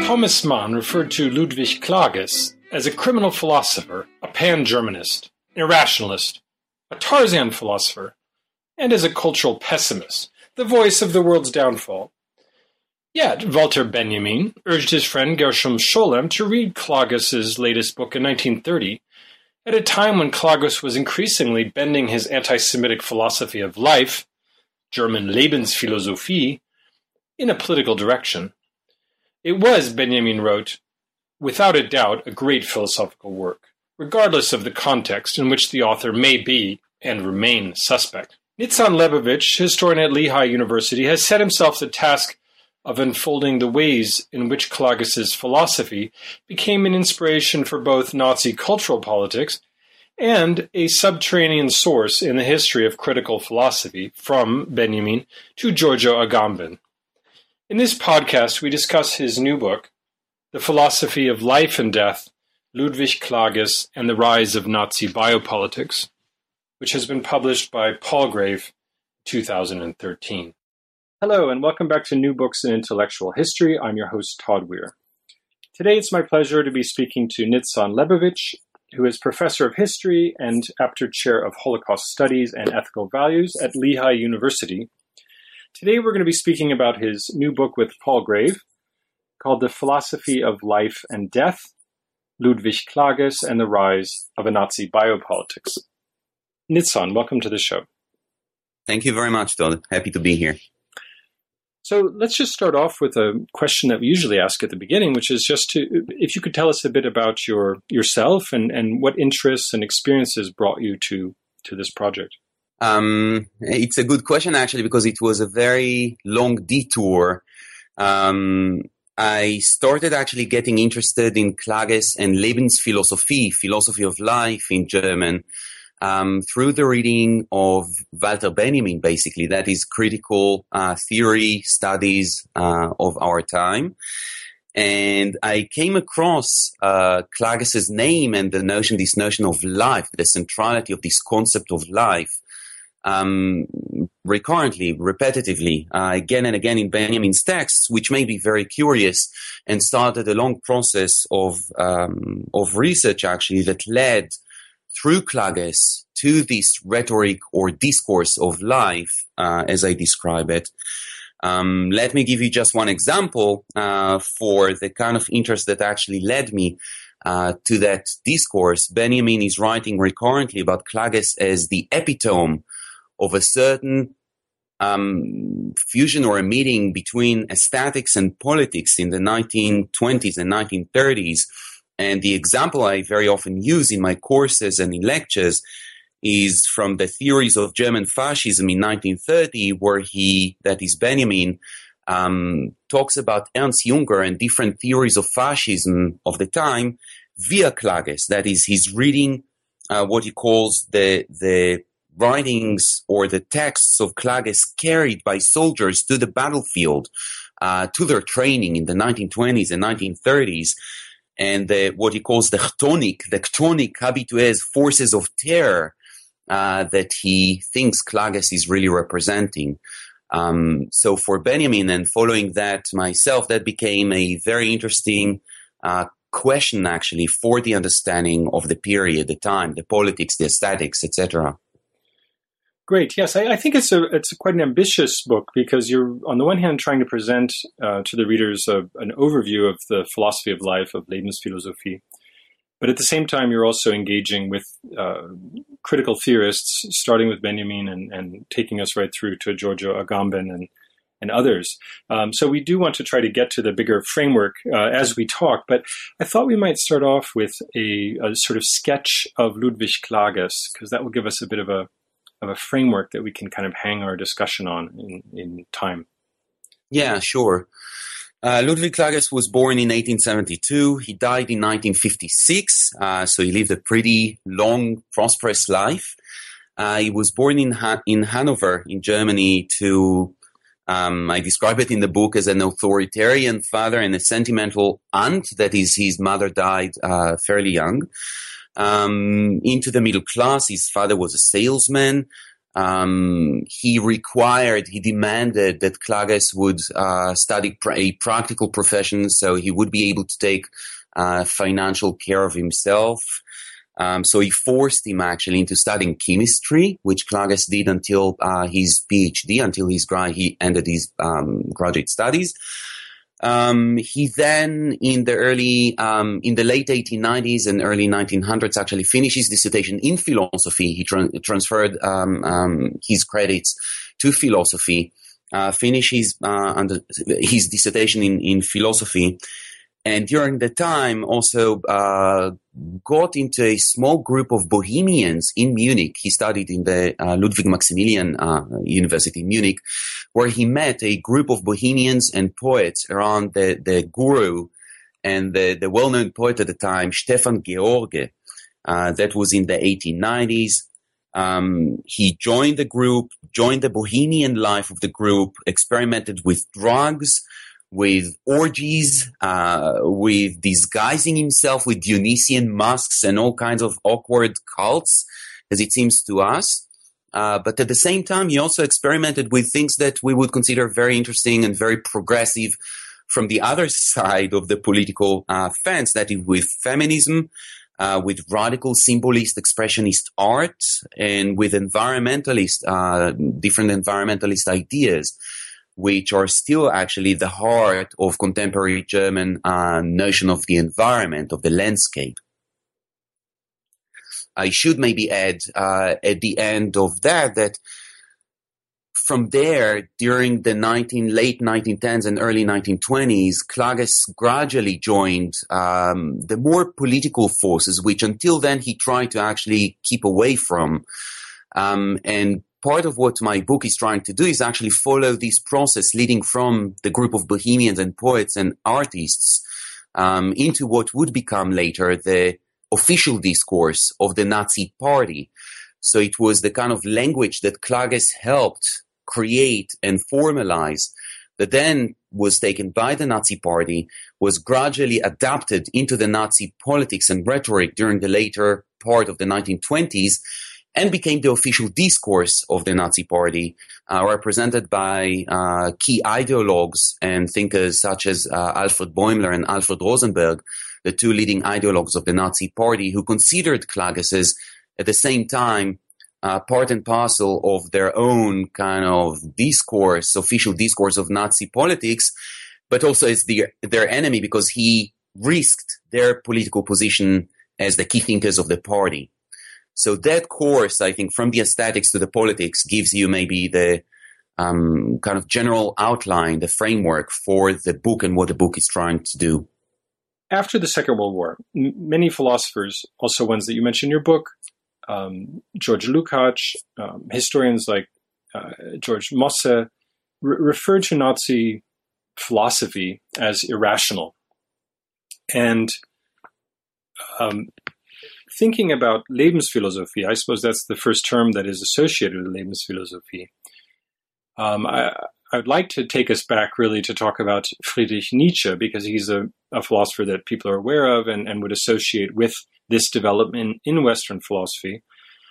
Thomas Mann referred to Ludwig Klages as a criminal philosopher, a pan-Germanist, an irrationalist, a Tarzan philosopher, and as a cultural pessimist, the voice of the world's downfall. Yet Walter Benjamin urged his friend Gershom Scholem to read Klages' latest book in 1930, at a time when Klages was increasingly bending his anti-Semitic philosophy of life, German Lebensphilosophie, in a political direction. It was, Benjamin wrote, without a doubt a great philosophical work, regardless of the context in which the author may be and remain suspect. Nitzan Lebovich, historian at Lehigh University, has set himself the task of unfolding the ways in which Klages' philosophy became an inspiration for both Nazi cultural politics and a subterranean source in the history of critical philosophy, from Benjamin to Giorgio Agamben. In this podcast, we discuss his new book, The Philosophy of Life and Death, Ludwig Klages and the Rise of Nazi Biopolitics, which has been published by Palgrave in 2013. Hello, and welcome back to New Books in Intellectual History. I'm your host, Todd Weir. Today, it's my pleasure to be speaking to Nitzan Lebovich, who is Professor of History and Apter Chair of Holocaust Studies and Ethical Values at Lehigh University. Today, we're going to be speaking about his new book with Palgrave, called The Philosophy of Life and Death, Ludwig Klages and the Rise of a Nazi Biopolitics. Nitzan, welcome to the show. Thank you very much, Todd. Happy to be here. So let's just start off with a question that we usually ask at the beginning, which is just if you could tell us a bit about yourself and what interests and experiences brought you to this project. It's a good question, actually, because it was a very long detour. I started actually getting interested in Klages and Lebensphilosophie, philosophy of life in German, through the reading of Walter Benjamin, basically. That is critical theory studies of our time. And I came across Klages' name and this notion of life, the centrality of this concept of life, recurrently, repetitively, again and again in Benjamin's texts, which made me very curious and started a long process of research, actually, that led through Klages to this rhetoric or discourse of life, as I describe it. Let me give you just one example for the kind of interest that actually led me to that discourse. Benjamin is writing recurrently about Klages as the epitome of a certain fusion or a meeting between aesthetics and politics in the 1920s and 1930s. And the example I very often use in my courses and in lectures is from the theories of German fascism in 1930, where Benjamin, talks about Ernst Junger and different theories of fascism of the time via Klages. That is, he's reading what he calls the writings or the texts of Klages carried by soldiers to the battlefield, to their training in the 1920s and 1930s. And what he calls the chthonic habitués, forces of terror, that he thinks Klages is really representing. So for Benjamin, and following that myself, that became a very interesting question, actually, for the understanding of the period, the time, the politics, the aesthetics, etc. Great. Yes, I think it's quite an ambitious book, because you're, on the one hand, trying to present to the readers an overview of the philosophy of life, of Lebensphilosophie. But at the same time, you're also engaging with critical theorists, starting with Benjamin and taking us right through to Giorgio Agamben and others. So we do want to try to get to the bigger framework as we talk. But I thought we might start off with a sort of sketch of Ludwig Klages, because that will give us a bit of a framework that we can kind of hang our discussion on in time. Yeah, sure. Ludwig Klages was born in 1872. He died in 1956, so he lived a pretty long, prosperous life. He was born in Hanover, in Germany, to, I describe it in the book as an authoritarian father and a sentimental aunt. That is, his mother died fairly young. Into the middle class. His father was a salesman. He demanded that Klages would study a practical profession, so he would be able to take financial care of himself. So he forced him actually into studying chemistry, which Klages did until his PhD, until he ended his graduate studies. He then, in the late 1890s and early 1900s, actually finished his dissertation in philosophy. He transferred his credits to philosophy, finished his dissertation in philosophy, and during the time also got into a small group of Bohemians in Munich. He studied in the Ludwig Maximilian University in Munich, where he met a group of Bohemians and poets around the guru and the well-known poet at the time, Stefan George. That was in the 1890s. He joined the group, joined the Bohemian life of the group, experimented with drugs, with orgies, with disguising himself with Dionysian masks and all kinds of awkward cults, as it seems to us. But at the same time, he also experimented with things that we would consider very interesting and very progressive from the other side of the political fence, that is with feminism, with radical symbolist expressionist art, and with different environmentalist ideas, which are still actually the heart of contemporary German notion of the environment, of the landscape. I should maybe add at the end of that from there, during the late 1910s and early 1920s, Klages gradually joined the more political forces, which until then he tried to actually keep away from. And part of what my book is trying to do is actually follow this process leading from the group of Bohemians and poets and artists into what would become later the official discourse of the Nazi Party. So it was the kind of language that Klages helped create and formalize that then was taken by the Nazi Party, was gradually adapted into the Nazi politics and rhetoric during the later part of the 1920s, and became the official discourse of the Nazi Party, represented by key ideologues and thinkers such as Alfred Bäumler and Alfred Rosenberg, the two leading ideologues of the Nazi Party, who considered Klages as, at the same time, part and parcel of their own kind of discourse, official discourse of Nazi politics, but also as their enemy, because he risked their political position as the key thinkers of the party. So that course, I think, from the aesthetics to the politics, gives you maybe the kind of general outline, the framework for the book and what the book is trying to do. After the Second World War, many philosophers, also ones that you mentioned in your book, George Lukács, historians like George Mosse, referred to Nazi philosophy as irrational. And thinking about Lebensphilosophie, I suppose that's the first term that is associated with Lebensphilosophie. I would like to take us back really to talk about Friedrich Nietzsche, because he's a philosopher that people are aware of and would associate with this development in Western philosophy.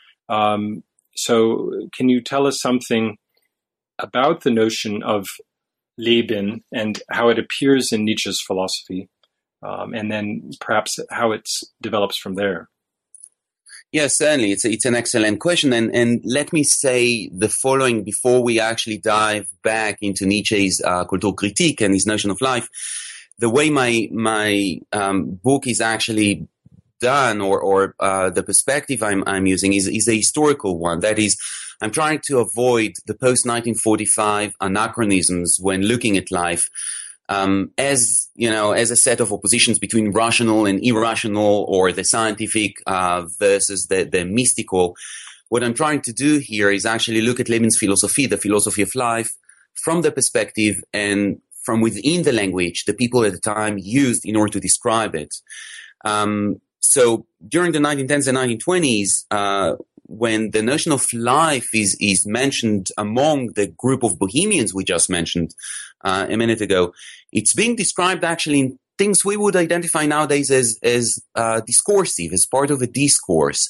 So can you tell us something about the notion of Leben and how it appears in Nietzsche's philosophy, and then perhaps how it develops from there? Yes, certainly. It's an excellent question. And let me say the following before we actually dive back into Nietzsche's Kulturkritik and his notion of life. The way my book is actually done, or the perspective I'm using is a historical one. That is, I'm trying to avoid the post-1945 anachronisms when looking at life, as a set of oppositions between rational and irrational, or the scientific versus the mystical. What I'm trying to do here is actually look at Lebensphilosophie, the philosophy of life, from the perspective and from within the language the people at the time used in order to describe it. So during the 1910s and 1920s, when the notion of life is mentioned among the group of Bohemians we just mentioned a minute ago, it's being described actually in things we would identify nowadays as discursive, as part of a discourse.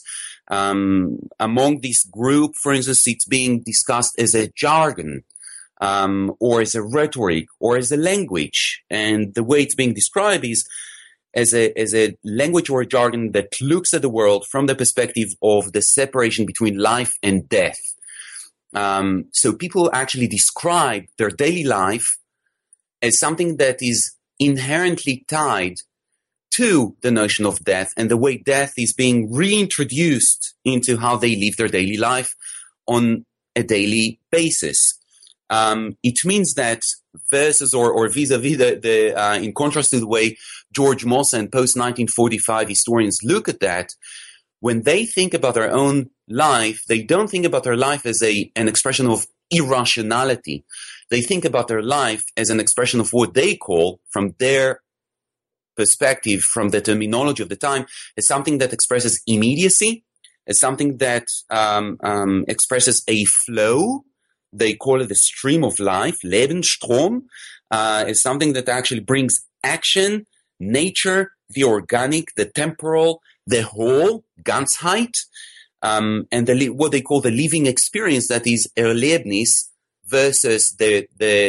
Among this group, for instance, it's being discussed as a jargon, or as a rhetoric, or as a language. And the way it's being described is as a language or a jargon that looks at the world from the perspective of the separation between life and death. So people actually describe their daily life as something that is inherently tied to the notion of death, and the way death is being reintroduced into how they live their daily life on a daily basis. It means that versus or vis-a-vis in contrast to the way George Mosse and post-1945 historians look at that, when they think about their own life, they don't think about their life as an expression of irrationality. They think about their life as an expression of what they call, from their perspective, from the terminology of the time, as something that expresses immediacy, as something that expresses a flow. They call it a stream of life, Lebensstrom, is something that actually brings action, nature, the organic, the temporal, the whole, Ganzheit, and what they call the living experience, that is Erlebnis, versus the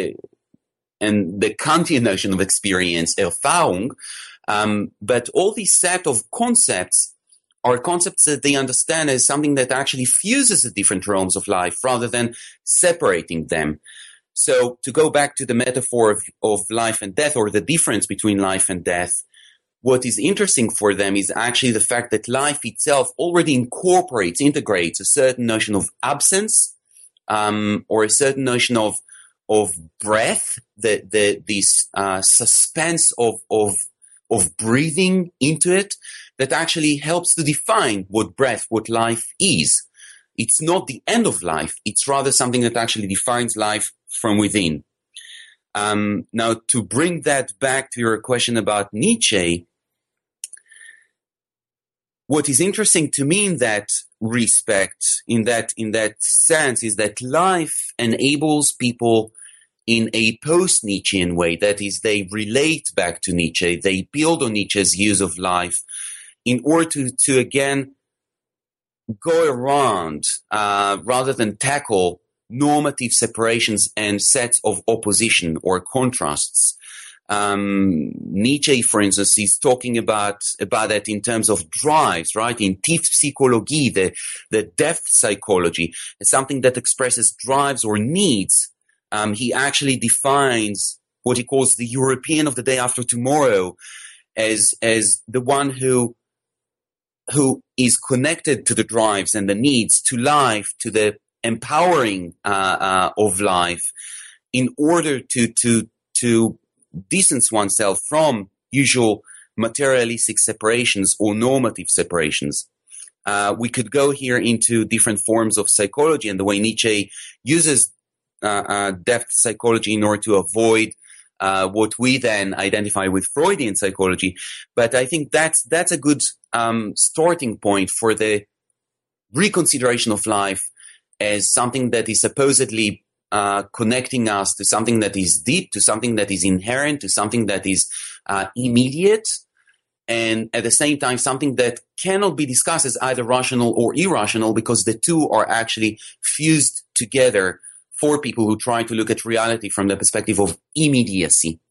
Kantian notion of experience, Erfahrung. But all these set of concepts are concepts that they understand as something that actually fuses the different realms of life rather than separating them. So to go back to the metaphor of life and death, or the difference between life and death, what is interesting for them is actually the fact that life itself already integrates a certain notion of absence, or a certain notion of breath, this suspense of breathing into it, that actually helps to define what life is. It's not the end of life. It's rather something that actually defines life from within. Now, to bring that back to your question about Nietzsche, what is interesting to me in that respect, in that sense, is that life enables people in a post-Nietzschean way. That is, they relate back to Nietzsche. They build on Nietzsche's views of life in order to again, go around, rather than tackle normative separations and sets of opposition or contrasts. Nietzsche, for instance, is talking about that in terms of drives, right? In Tiefpsychologie, the depth psychology, is something that expresses drives or needs. He actually defines what he calls the European of the day after tomorrow as the one who is connected to the drives and the needs, to life, to the empowering of life, in order to distance oneself from usual materialistic separations or normative separations. We could go here into different forms of psychology and the way Nietzsche uses depth psychology in order to avoid what we then identify with Freudian psychology. But I think that's a good starting point for the reconsideration of life as something that is supposedly connecting us to something that is deep, to something that is inherent, to something that is immediate, and at the same time something that cannot be discussed as either rational or irrational, because the two are actually fused together for people who try to look at reality from the perspective of immediacy.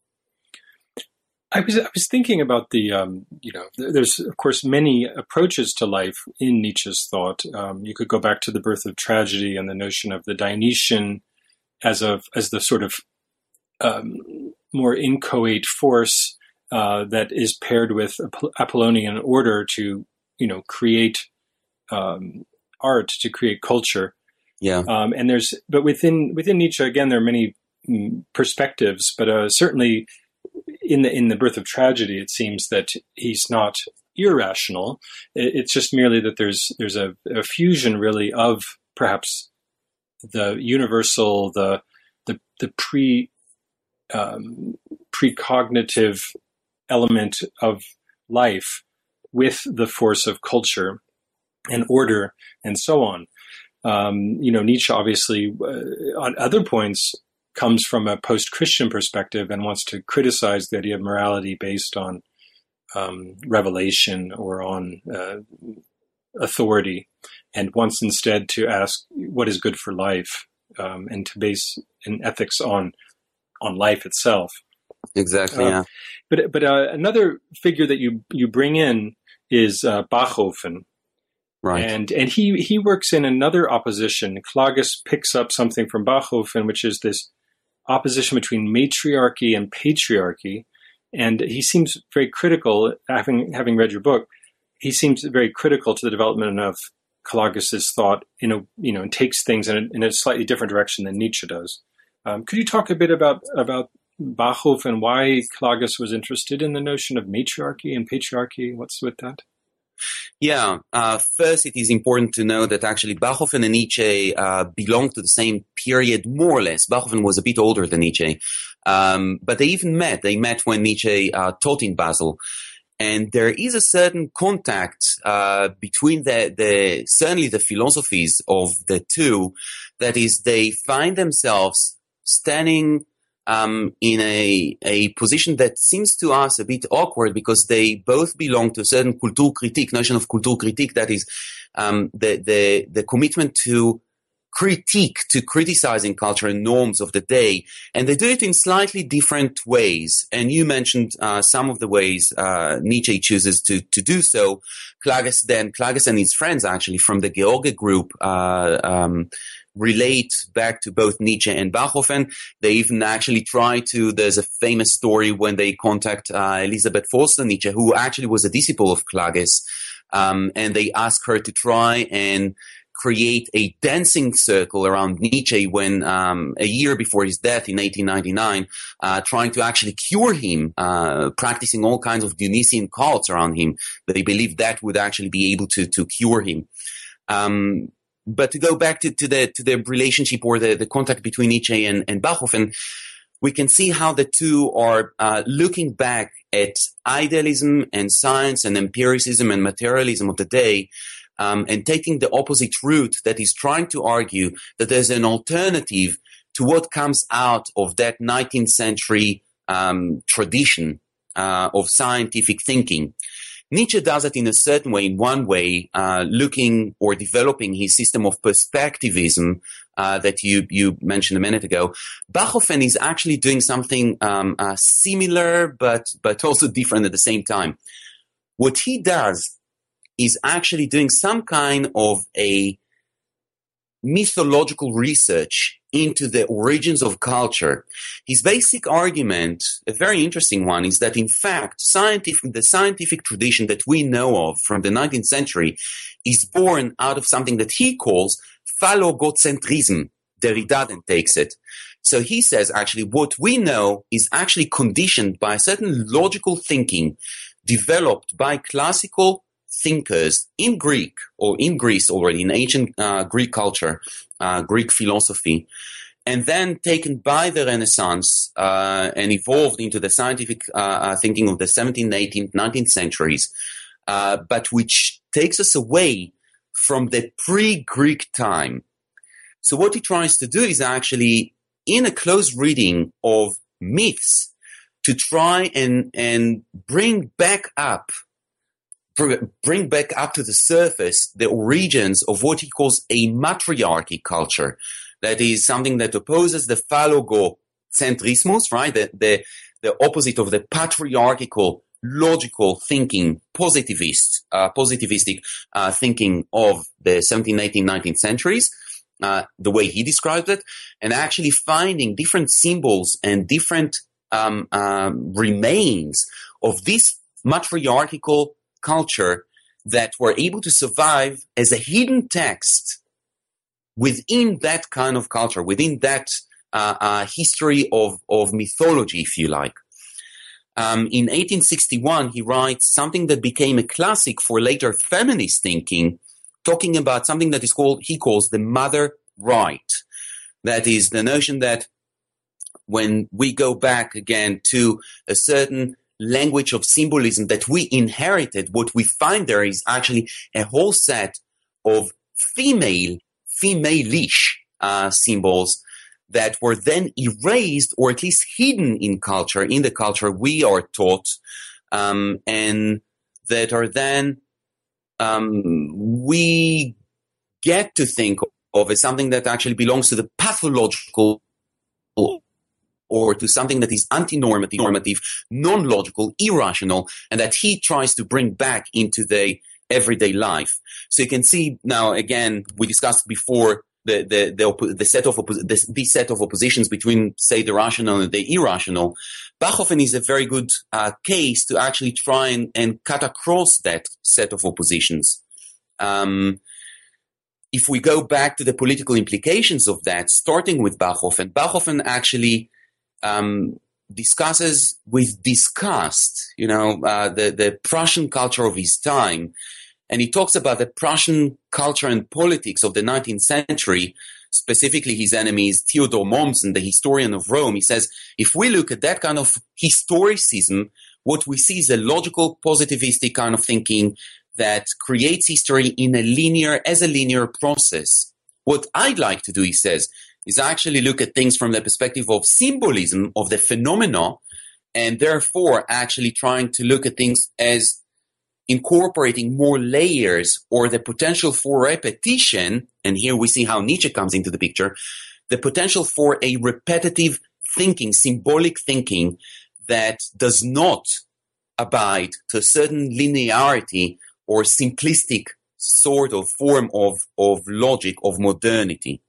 I was thinking about the, there's of course many approaches to life in Nietzsche's thought. You could go back to The Birth of Tragedy and the notion of the Dionysian as the sort of more inchoate force that is paired with Apollonian order to, create art, to create culture. Yeah. But within Nietzsche, again, there are many perspectives, but certainly in the Birth of Tragedy, it seems that he's not irrational. It's just merely that there's a fusion really of perhaps the universal, the precognitive element of life with the force of culture and order and so on. Nietzsche obviously on other points comes from a post-Christian perspective and wants to criticize the idea of morality based on revelation or on authority. and wants instead to ask what is good for life, and to base an ethics on life itself. Exactly. Yeah. But another figure that you bring in is Bachofen. Right. And he works in another opposition. Klages picks up something from Bachofen, which is this opposition between matriarchy and patriarchy. And he seems very critical, having read your book, he seems very critical to the development of Klages' thought, and takes things in a slightly different direction than Nietzsche does. Could you talk a bit about Bachofen and why Klages was interested in the notion of matriarchy and patriarchy? What's with that? Yeah. First, it is important to know that actually Bachofen and Nietzsche belong to the same period, more or less. Bachofen was a bit older than Nietzsche, but they even met. They met when Nietzsche taught in Basel. And there is a certain contact between certainly the philosophies of the two. That is, they find themselves standing in a position that seems to us a bit awkward, because they both belong to a certain Kulturkritik, notion of Kulturkritik, that is the commitment to criticizing culture and norms of the day, and they do it in slightly different ways. And you mentioned some of the ways Nietzsche chooses to do so. Klages and his friends, actually, from the George group, relate back to both Nietzsche and Bachofen. They even actually there's a famous story when they contact Elisabeth Forster-Nietzsche, who actually was a disciple of Klages, and they ask her to try and create a dancing circle around Nietzsche when a year before his death in 1899, trying to actually cure him, practicing all kinds of Dionysian cults around him, that they believed that would actually be able to cure him. But to go back to the relationship or the contact between Nietzsche and Bachofen, we can see how the two are looking back at idealism and science and empiricism and materialism of the day, and taking the opposite route, that is trying to argue that there's an alternative to what comes out of that 19th century tradition of scientific thinking. Nietzsche does it in a certain way, in one way, looking or developing his system of perspectivism that you mentioned a minute ago. Bachofen is actually doing something similar, but also different at the same time. What he does is actually doing some kind of a mythological research into the origins of culture. His basic argument, a very interesting one, is that in fact, the scientific tradition that we know of from the 19th century is born out of something that he calls phallogocentrism. Derrida then takes it. So he says, actually, what we know is actually conditioned by a certain logical thinking developed by classical thinkers in Greek, or in Greece already, in ancient Greek culture, Greek philosophy, and then taken by the Renaissance and evolved into the scientific thinking of the 17th, 18th, 19th centuries, but which takes us away from the pre-Greek time. So what he tries to do is actually, in a close reading of myths, to try and bring back up to the surface the origins of what he calls a matriarchy culture. That is something that opposes the phallogocentrismus, right? The opposite of the patriarchal, logical thinking, positivistic thinking of the 17th, 18th, 19th centuries, the way he described it, and actually finding different symbols and different remains of this matriarchal culture that were able to survive as a hidden text within that kind of culture, within that history of mythology, if you like. In 1861, he writes something that became a classic for later feminist thinking, talking about something that he calls the mother right. That is the notion that when we go back again to a certain language of symbolism that we inherited, what we find there is actually a whole set of female-ish symbols that were then erased or at least hidden in the culture we are taught, and that are then we get to think of as something that actually belongs to the pathological or to something that is anti-normative, non-logical, irrational, and that he tries to bring back into the everyday life. So you can see now, again, we discussed before this set of oppositions between, say, the rational and the irrational. Bachhofen is a very good case to actually try and cut across that set of oppositions. If we go back to the political implications of that, starting with Bachhofen actually discusses with disgust, the Prussian culture of his time. And he talks about the Prussian culture and politics of the 19th century, specifically his enemies, Theodor Mommsen, the historian of Rome. He says, if we look at that kind of historicism, what we see is a logical, positivistic kind of thinking that creates history in a linear process. What I'd like to do, he says, is actually look at things from the perspective of symbolism of the phenomena, and therefore actually trying to look at things as incorporating more layers or the potential for repetition. And here we see how Nietzsche comes into the picture, the potential for a repetitive thinking, symbolic thinking that does not abide to a certain linearity or simplistic sort of form of logic, of modernity.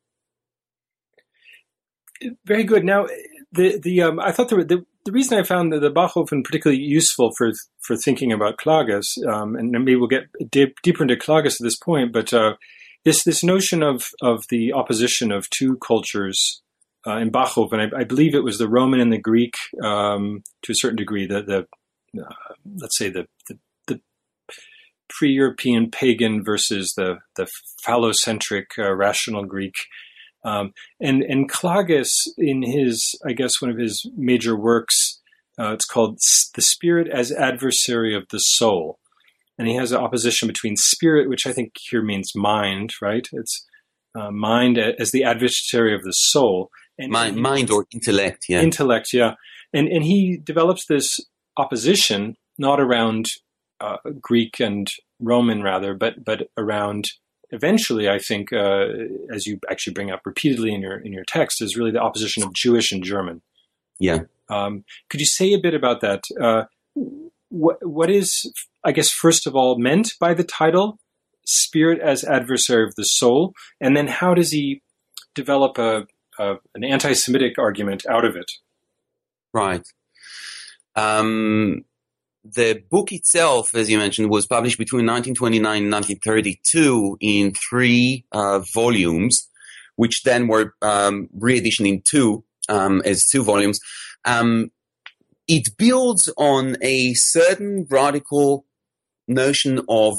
Very good. Now, I thought the reason I found the Bachhofen particularly useful for thinking about Klages, and maybe we'll get deeper into Klages at this point, but this notion of the opposition of two cultures in Bachhofen, I believe it was the Roman and the Greek to a certain degree, let's say the pre-European pagan versus the phallocentric rational Greek. And Klages, in his, I guess, one of his major works, it's called The Spirit as Adversary of the Soul. And he has an opposition between spirit, which I think here means mind, right? It's mind as the adversary of the soul. And mind or intellect, yeah. Intellect, yeah. And he develops this opposition not around Greek and Roman, rather, but around... Eventually, I think, as you actually bring up repeatedly in your text, is really the opposition of Jewish and German. Yeah. Could you say a bit about that? What is, I guess, first of all, meant by the title, Spirit as Adversary of the Soul? And then how does he develop an anti-Semitic argument out of it? Right. The book itself, as you mentioned, was published between 1929 and 1932 in 3 volumes, which then were reeditioned in 2 as 2 volumes. It builds on a certain radical notion of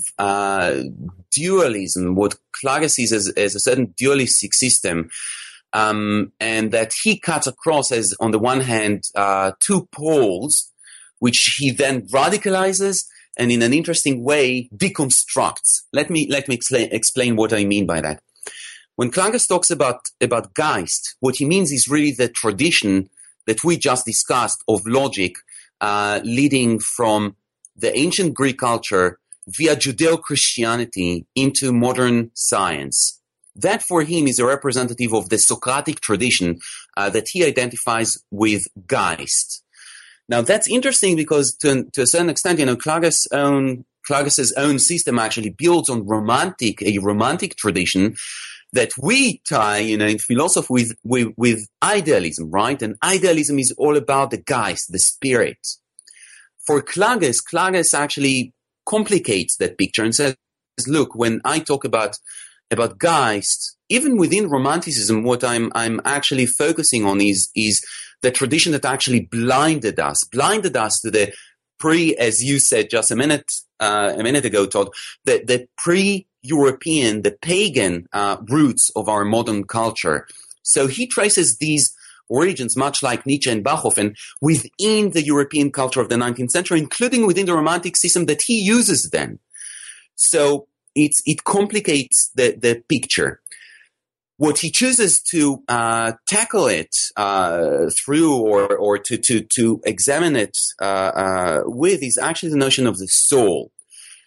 dualism, what Klages sees as a certain dualistic system, and that he cuts across as, on the one hand, 2 poles, which he then radicalizes and in an interesting way deconstructs. Let me explain what I mean by that. When Klages talks about Geist, what he means is really the tradition that we just discussed of logic leading from the ancient Greek culture via Judeo-Christianity into modern science. That for him is a representative of the Socratic tradition that he identifies with Geist. Now that's interesting because to a certain extent, Klages' own system actually builds on a romantic tradition that we tie, in philosophy with idealism, right? And idealism is all about the Geist, the spirit. For Klages actually complicates that picture and says, look, when I talk about Geist, even within Romanticism, what I'm actually focusing on is the tradition that actually blinded us to the as you said just a minute ago, Todd, the pre-European, the pagan roots of our modern culture. So he traces these origins, much like Nietzsche and Bachhofen, within the European culture of the 19th century, including within the Romantic system that he uses then. So it complicates the picture. What he chooses to tackle it through or to examine it with is actually the notion of the soul.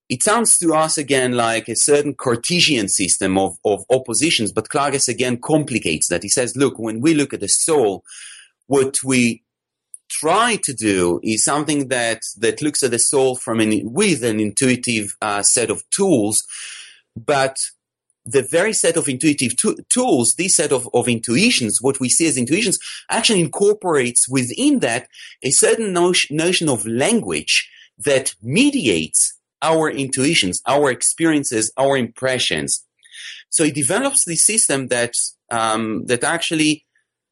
it sounds to us again like a certain Cartesian system of oppositions, but Klages again complicates that. He says, look, when we look at the soul, what we try to do is something that looks at the soul with an intuitive set of tools, but the very set of intuitive tools, this set of intuitions, what we see as intuitions, actually incorporates within that a certain notion of language that mediates our intuitions, our experiences, our impressions. So he develops this system that actually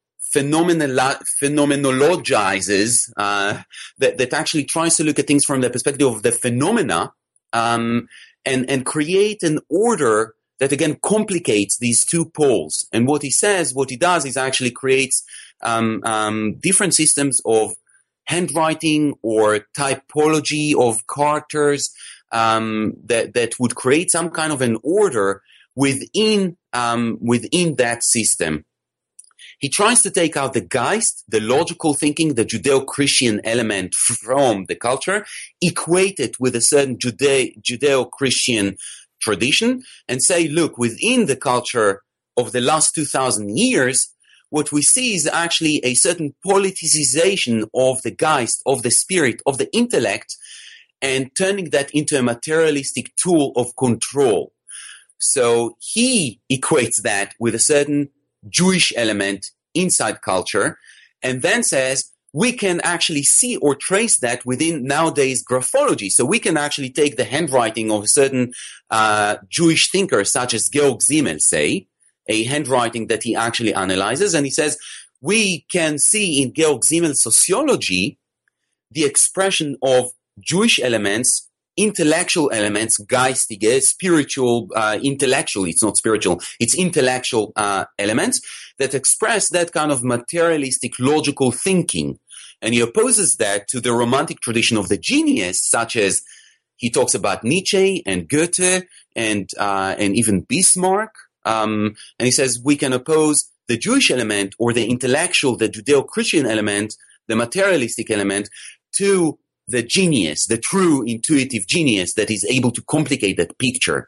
phenomenologizes, that actually tries to look at things from the perspective of the phenomena, and create an order that again complicates these two poles. And what he does is actually creates different systems of handwriting or typology of characters that would create some kind of an order within that system. He tries to take out the Geist, the logical thinking, the Judeo-Christian element from the culture, equate it with a certain Judeo-Christian tradition, and say, look, within the culture of the last 2,000 years, what we see is actually a certain politicization of the Geist, of the spirit, of the intellect, and turning that into a materialistic tool of control. So he equates that with a certain Jewish element inside culture, and then says we can actually see or trace that within nowadays graphology. So we can actually take the handwriting of a certain Jewish thinker, such as Georg Simmel, say, a handwriting that he actually analyzes, and he says we can see in Georg Simmel's sociology the expression of Jewish elements, intellectual elements, geistige, spiritual, intellectual, it's not spiritual, it's intellectual elements that express that kind of materialistic logical thinking. And he opposes that to the romantic tradition of the genius, such as he talks about Nietzsche and Goethe and even Bismarck. And he says we can oppose the Jewish element or the intellectual, the Judeo-Christian element, the materialistic element to the genius, the true intuitive genius that is able to complicate that picture.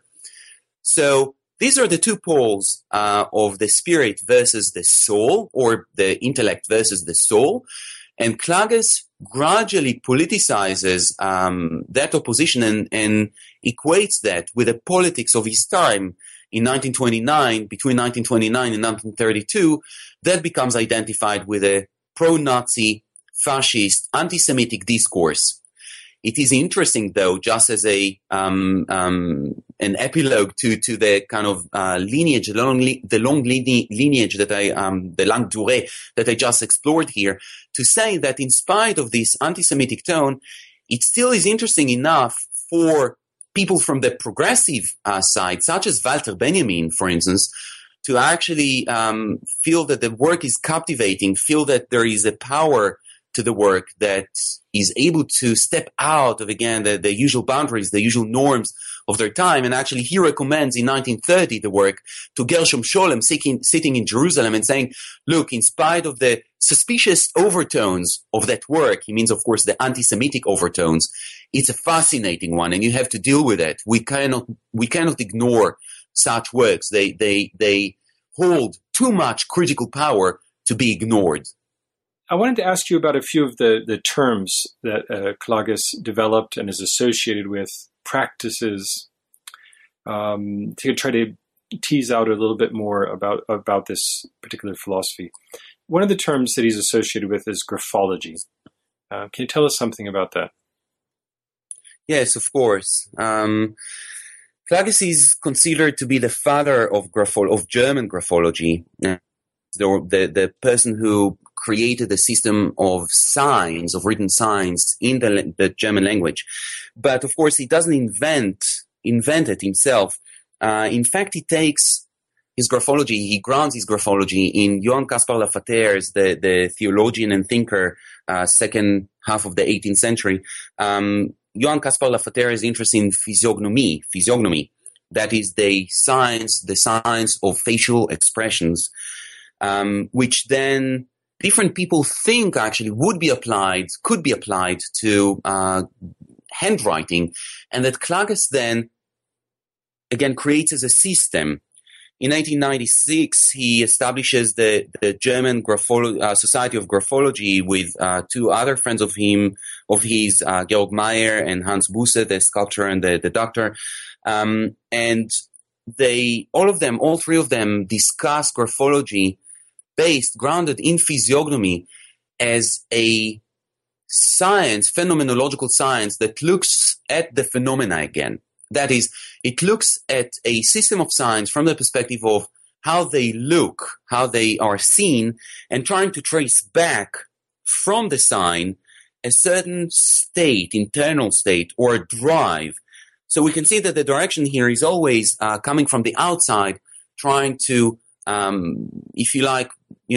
So these are the two poles of the spirit versus the soul, or the intellect versus the soul. And Klages gradually politicizes that opposition and equates that with the politics of his time in 1929, between 1929 and 1932, that becomes identified with a pro-Nazi, fascist, anti-Semitic discourse. It is interesting, though, just as an epilogue to the kind of lineage, the long lineage that the langue durée that I just explored here, to say that in spite of this anti-Semitic tone, it still is interesting enough for people from the progressive side, such as Walter Benjamin, for instance, to actually feel that the work is captivating, feel that there is a power to the work that is able to step out of, again, the usual boundaries, the usual norms of their time. And actually he recommends in 1930 the work to Gershom Scholem sitting in Jerusalem and saying, look, in spite of the suspicious overtones of that work, he means, of course, the anti-Semitic overtones, it's a fascinating one and you have to deal with it. We cannot ignore such works. They hold too much critical power to be ignored. I wanted to ask you about a few of the terms that Klages developed and is associated with practices, to try to tease out a little bit more about this particular philosophy. One of the terms that he's associated with is graphology. Can you tell us something about that? Yes, of course. Klages is considered to be the father of German graphology. The person who created a system of signs, of written signs in the German language. But of course, he doesn't invent it himself. In fact, he takes his graphology, he grounds his graphology in Johann Caspar Lafayette's, the theologian and thinker, second half of the 18th century. Johann Caspar Lafayette is interested in physiognomy. That is the science of facial expressions, which then different people think actually could be applied to handwriting, and that Klages then, again, creates as a system. In 1896, he establishes the German Society of Graphology with two other friends of his, Georg Meyer and Hans Busse, the sculptor and the doctor. And all three of them discuss graphology grounded in physiognomy as a science, phenomenological science that looks at the phenomena again. That is, it looks at a system of signs from the perspective of how they look, how they are seen, and trying to trace back from the sign a certain state, internal state, or drive. So we can see that the direction here is always coming from the outside, trying to, if you like,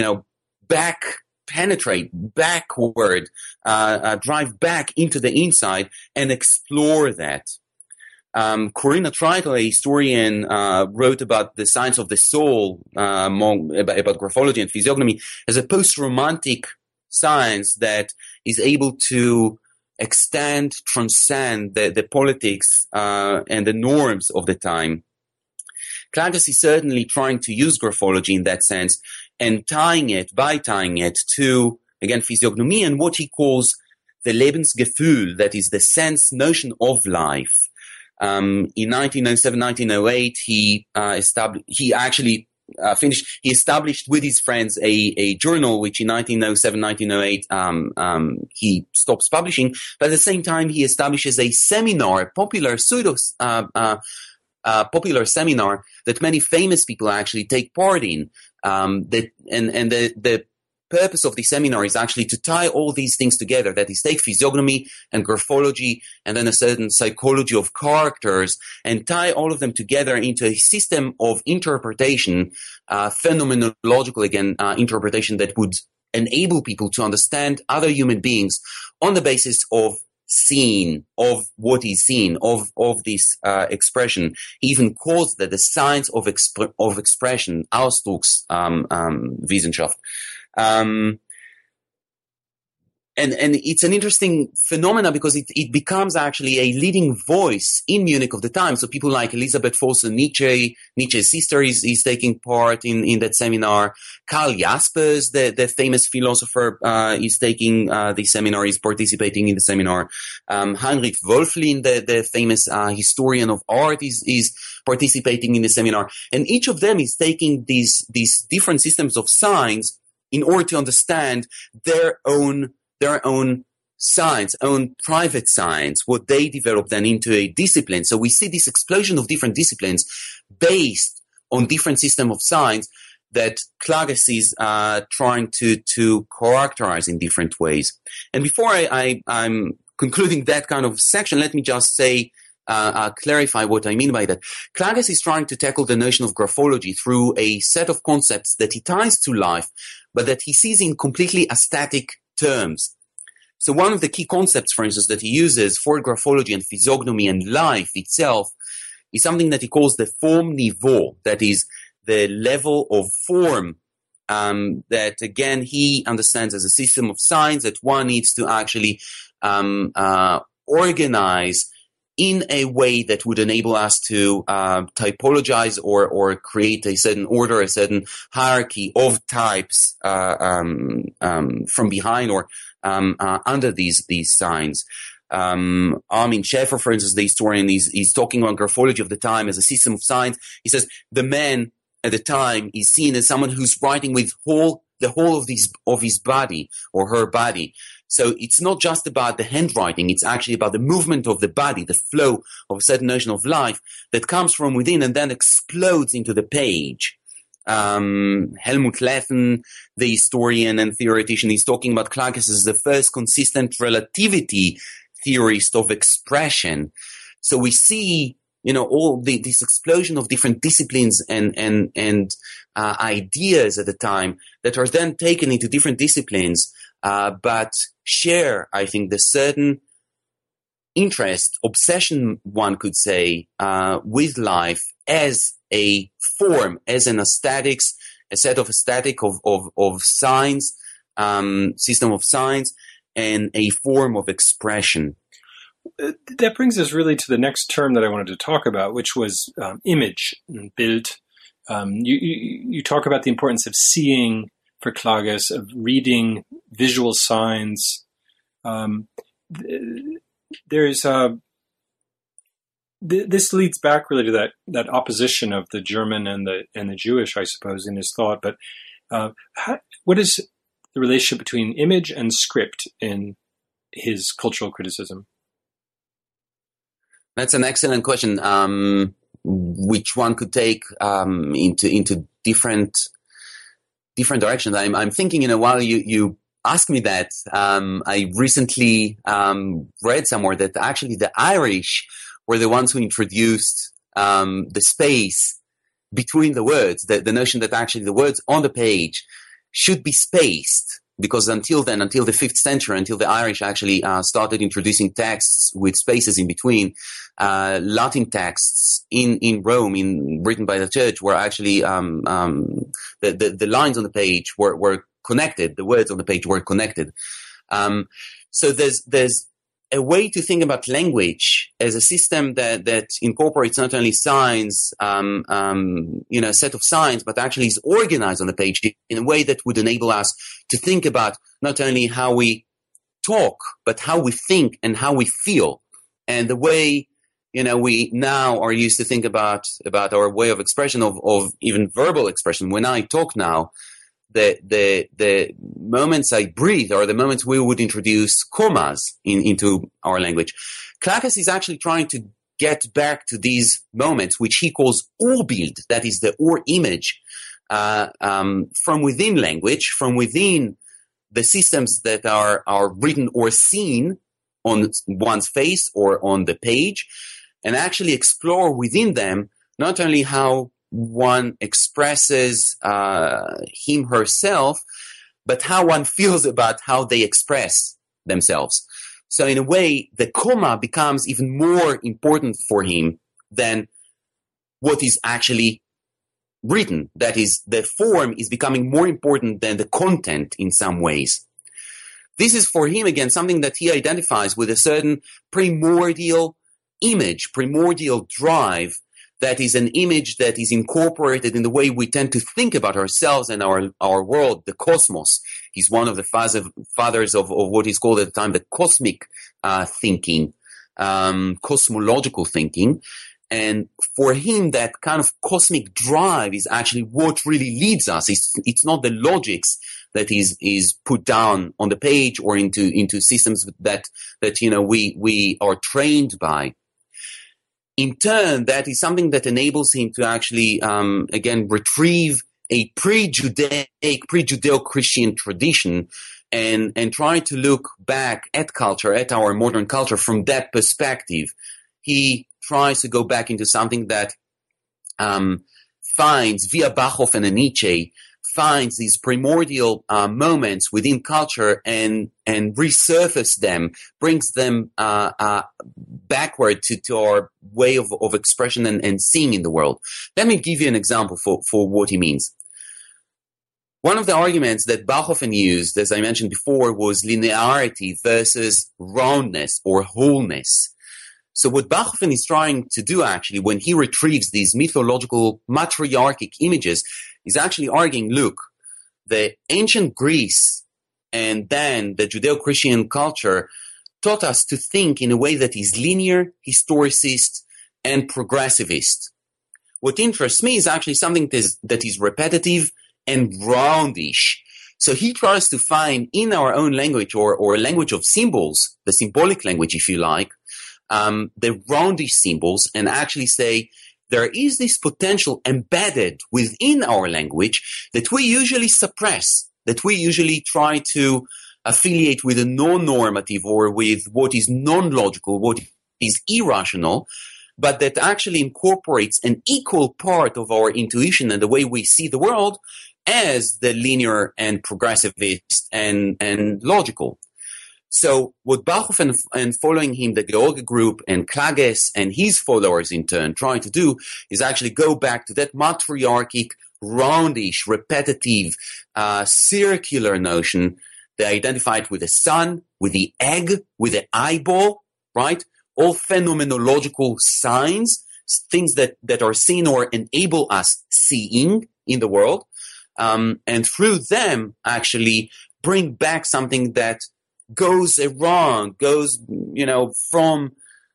penetrate backward, drive back into the inside and explore that. Corinna Treitel, a historian, wrote about the science of the soul, about graphology and physiognomy, as a post-romantic science that is able to transcend the politics and the norms of the time. Klages is certainly trying to use graphology in that sense, and tying it to, again, physiognomy and what he calls the Lebensgefühl, that is the sense notion of life. In 1907, 1908, he established with his friends a journal, which in 1907, 1908, he stops publishing. But at the same time, he establishes a seminar, a popular seminar that many famous people actually take part in. The purpose of the seminar is actually to tie all these things together. That is, take physiognomy and graphology and then a certain psychology of characters and tie all of them together into a system of interpretation, phenomenological, again, interpretation that would enable people to understand other human beings on the basis of of what is seen, of this expression. He even calls that the science of expression, Ausdruckswissenschaft. And it's an interesting phenomena because it becomes actually a leading voice in Munich of the time. So people like Elisabeth Fosse Nietzsche's sister is taking part in that seminar. Karl Jaspers, the famous philosopher, is taking the seminar, is participating in the seminar. Heinrich Wölfflin, the famous historian of art, is participating in the seminar. And each of them is taking these different systems of signs in order to understand their own science, own private science, what they develop then into a discipline. So we see this explosion of different disciplines based on different system of science that Klages is trying to characterize in different ways. And before I'm concluding that kind of section, let me just say, clarify what I mean by that. Klages is trying to tackle the notion of graphology through a set of concepts that he ties to life, but that he sees in completely aesthetic terms. So one of the key concepts, for instance, that he uses for graphology and physiognomy and life itself is something that he calls the form niveau, that is the level of form that, again, he understands as a system of signs that one needs to actually organize in a way that would enable us to typologize or create a certain order, a certain hierarchy of types from behind or under these signs. Armin Schäfer, for instance, the historian, is talking about graphology of the time as a system of signs. He says the man at the time is seen as someone who's writing with the whole of his body or her body. So it's not just about the handwriting, it's actually about the movement of the body, the flow of a certain notion of life that comes from within and then explodes into the page. Helmut Leffen, the historian and theoretician, is talking about Klages as the first consistent relativity theorist of expression. So we see, all this explosion of different disciplines and ideas at the time that are then taken into different disciplines, but share, I think, the certain interest, obsession, one could say, with life as a form, as an aesthetics, a set of aesthetic of signs, system of signs, and a form of expression. that brings us really to the next term that I wanted to talk about, which was image, Bild. You talk about the importance of seeing for Klages, of reading visual signs. This leads back really to that opposition of the German and the Jewish, I suppose, in his thought. But what is the relationship between image and script in his cultural criticism? That's an excellent question, which one could take into different directions. I'm thinking, while you ask me that, I recently read somewhere that actually the Irish were the ones who introduced the space between the words, the notion that actually the words on the page should be spaced, because until then, until the 5th century, until the Irish actually started introducing texts with spaces in between, Latin texts in Rome, written by the church, were actually the lines on the page were connected. The words on the page were connected. So there's a way to think about language as a system that incorporates not only signs, a set of signs, but actually is organized on the page in a way that would enable us to think about not only how we talk, but how we think and how we feel. And the way, we now are used to think about our way of expression, of even verbal expression. When I talk now, the moments I breathe are the moments we would introduce commas into our language. Klages is actually trying to get back to these moments, which he calls Urbild, that is the image, from within language, from within the systems that are written or seen on one's face or on the page, and actually explore within them not only how one expresses him, herself, but how one feels about how they express themselves. So in a way, the comma becomes even more important for him than what is actually written. That is, the form is becoming more important than the content in some ways. This is for him, again, something that he identifies with a certain primordial image, primordial drive, that is an image that is incorporated in the way we tend to think about ourselves and our world, the cosmos. He's one of the fathers of what is called at the time the cosmic thinking, cosmological thinking. And for him, that kind of cosmic drive is actually what really leads us. It's not the logics that is put down on the page or into systems that we are trained by. In turn, that is something that enables him to actually, again, retrieve a pre-Judeo-Christian tradition and try to look back at culture, at our modern culture from that perspective. He tries to go back into something that finds, via Bachhoff and Nietzsche, finds these primordial moments within culture and resurface them, brings them backward to our way of expression and seeing in the world. Let me give you an example for what he means. One of the arguments that Bachhofen used, as I mentioned before, was linearity versus roundness or wholeness. So what Bachhofen is trying to do actually when he retrieves these mythological matriarchic images is actually arguing, look, the ancient Greece and then the Judeo-Christian culture taught us to think in a way that is linear, historicist, and progressivist. What interests me is actually something that is repetitive and roundish. So he tries to find in our own language or language of symbols, the symbolic language, if you like, the roundish symbols, and actually say there is this potential embedded within our language that we usually suppress, that we usually try to affiliate with a non-normative or with what is non-logical, what is irrational, but that actually incorporates an equal part of our intuition and the way we see the world as the linear and progressivist and logical. So what Bachhofen and following him, the George group and Klages and his followers in turn trying to do is actually go back to that matriarchic, roundish, repetitive, circular notion. They identified with the sun, with the egg, with the eyeball, right? all phenomenological signs, things that are seen or enable us seeing in the world, and through them actually bring back something that goes wrong, from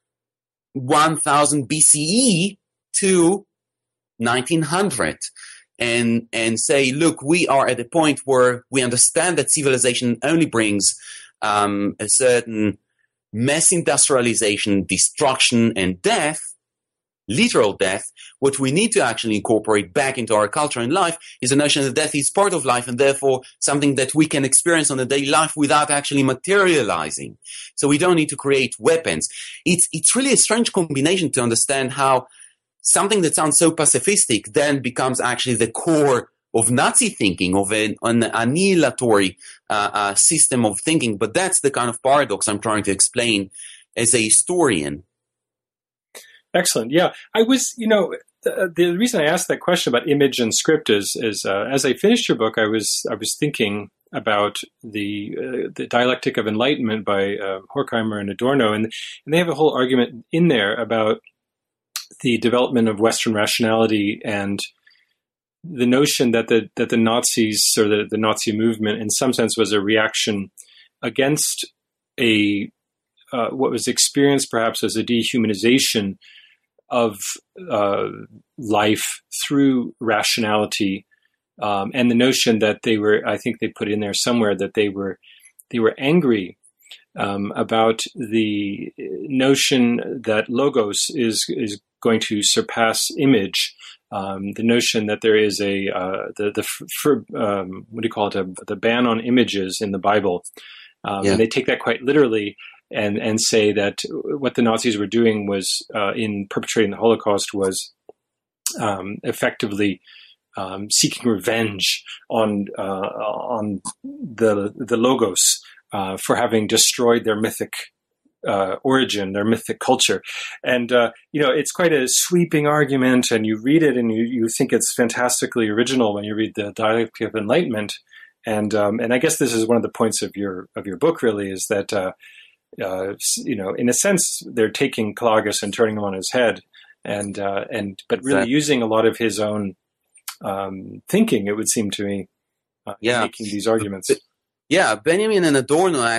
1000 BCE to 1900, and say, look, we are at a point where we understand that civilization only brings a certain mass industrialization, destruction, and death, literal death. What we need to actually incorporate back into our culture and life is the notion that death is part of life, and therefore something that we can experience on a daily life without actually materializing. So we don't need to create weapons. It's really a strange combination to understand how something that sounds so pacifistic then becomes actually the core of Nazi thinking, of an annihilatory system of thinking. But that's the kind of paradox I'm trying to explain as a historian. Excellent. Yeah, I was, the reason I asked that question about image and script is as I finished your book, I was thinking about the Dialectic of Enlightenment by Horkheimer and Adorno, and they have a whole argument in there about the development of Western rationality and the notion that the Nazis, or the Nazi movement, in some sense, was a reaction against what was experienced perhaps as a dehumanization of life through rationality, and the notion that they were, I think they put in there somewhere, that they were angry about the notion that logos is going to surpass image. The notion that there is the ban on images in the Bible, and they take that quite literally, and say that what the Nazis were doing was in perpetrating the Holocaust was effectively seeking revenge on the logos for having destroyed their mythic origin, their mythic culture. And, it's quite a sweeping argument, and you read it and you think it's fantastically original when you read the Dialectic of Enlightenment. And I guess this is one of the points of your book, really, is that, in a sense, they're taking Klages and turning him on his head, but really using a lot of his own thinking, it would seem to me, making these arguments. Yeah, Benjamin Adorno and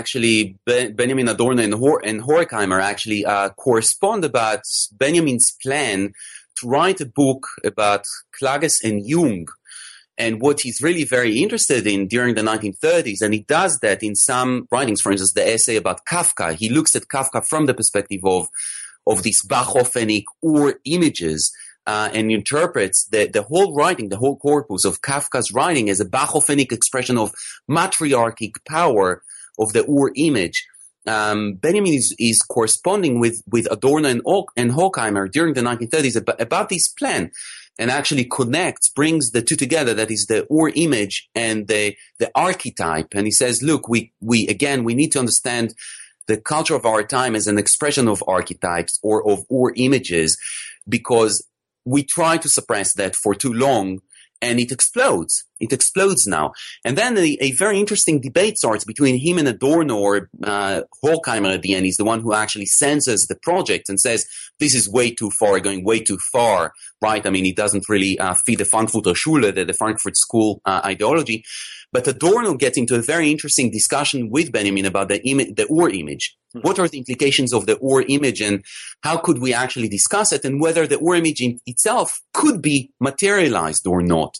Horkheimer actually correspond about Benjamin's plan to write a book about Klages and Jung, and what he's really very interested in during the 1930s. And he does that in some writings. For instance, the essay about Kafka. He looks at Kafka from the perspective of these Bachophonic images, and interprets the whole writing, the whole corpus of Kafka's writing as a Bachophonic expression of matriarchic power of the image. Benjamin is corresponding with Adorno and Horkheimer during the 1930s about this plan, and actually brings the two together. That is the image and the archetype. And he says, look, we need to understand the culture of our time as an expression of archetypes or of images, because we try to suppress that for too long, and it explodes. It explodes now. And then a very interesting debate starts between him and Adorno, or Horkheimer at the end. He's the one who actually censors the project and says, this is way too far, going way too far, right? I mean, it doesn't really fit the Frankfurter Schule, the Frankfurt School ideology. But Adorno gets into a very interesting discussion with Benjamin about the image. What are the implications of the image, and how could we actually discuss it, and whether the image in itself could be materialized or not?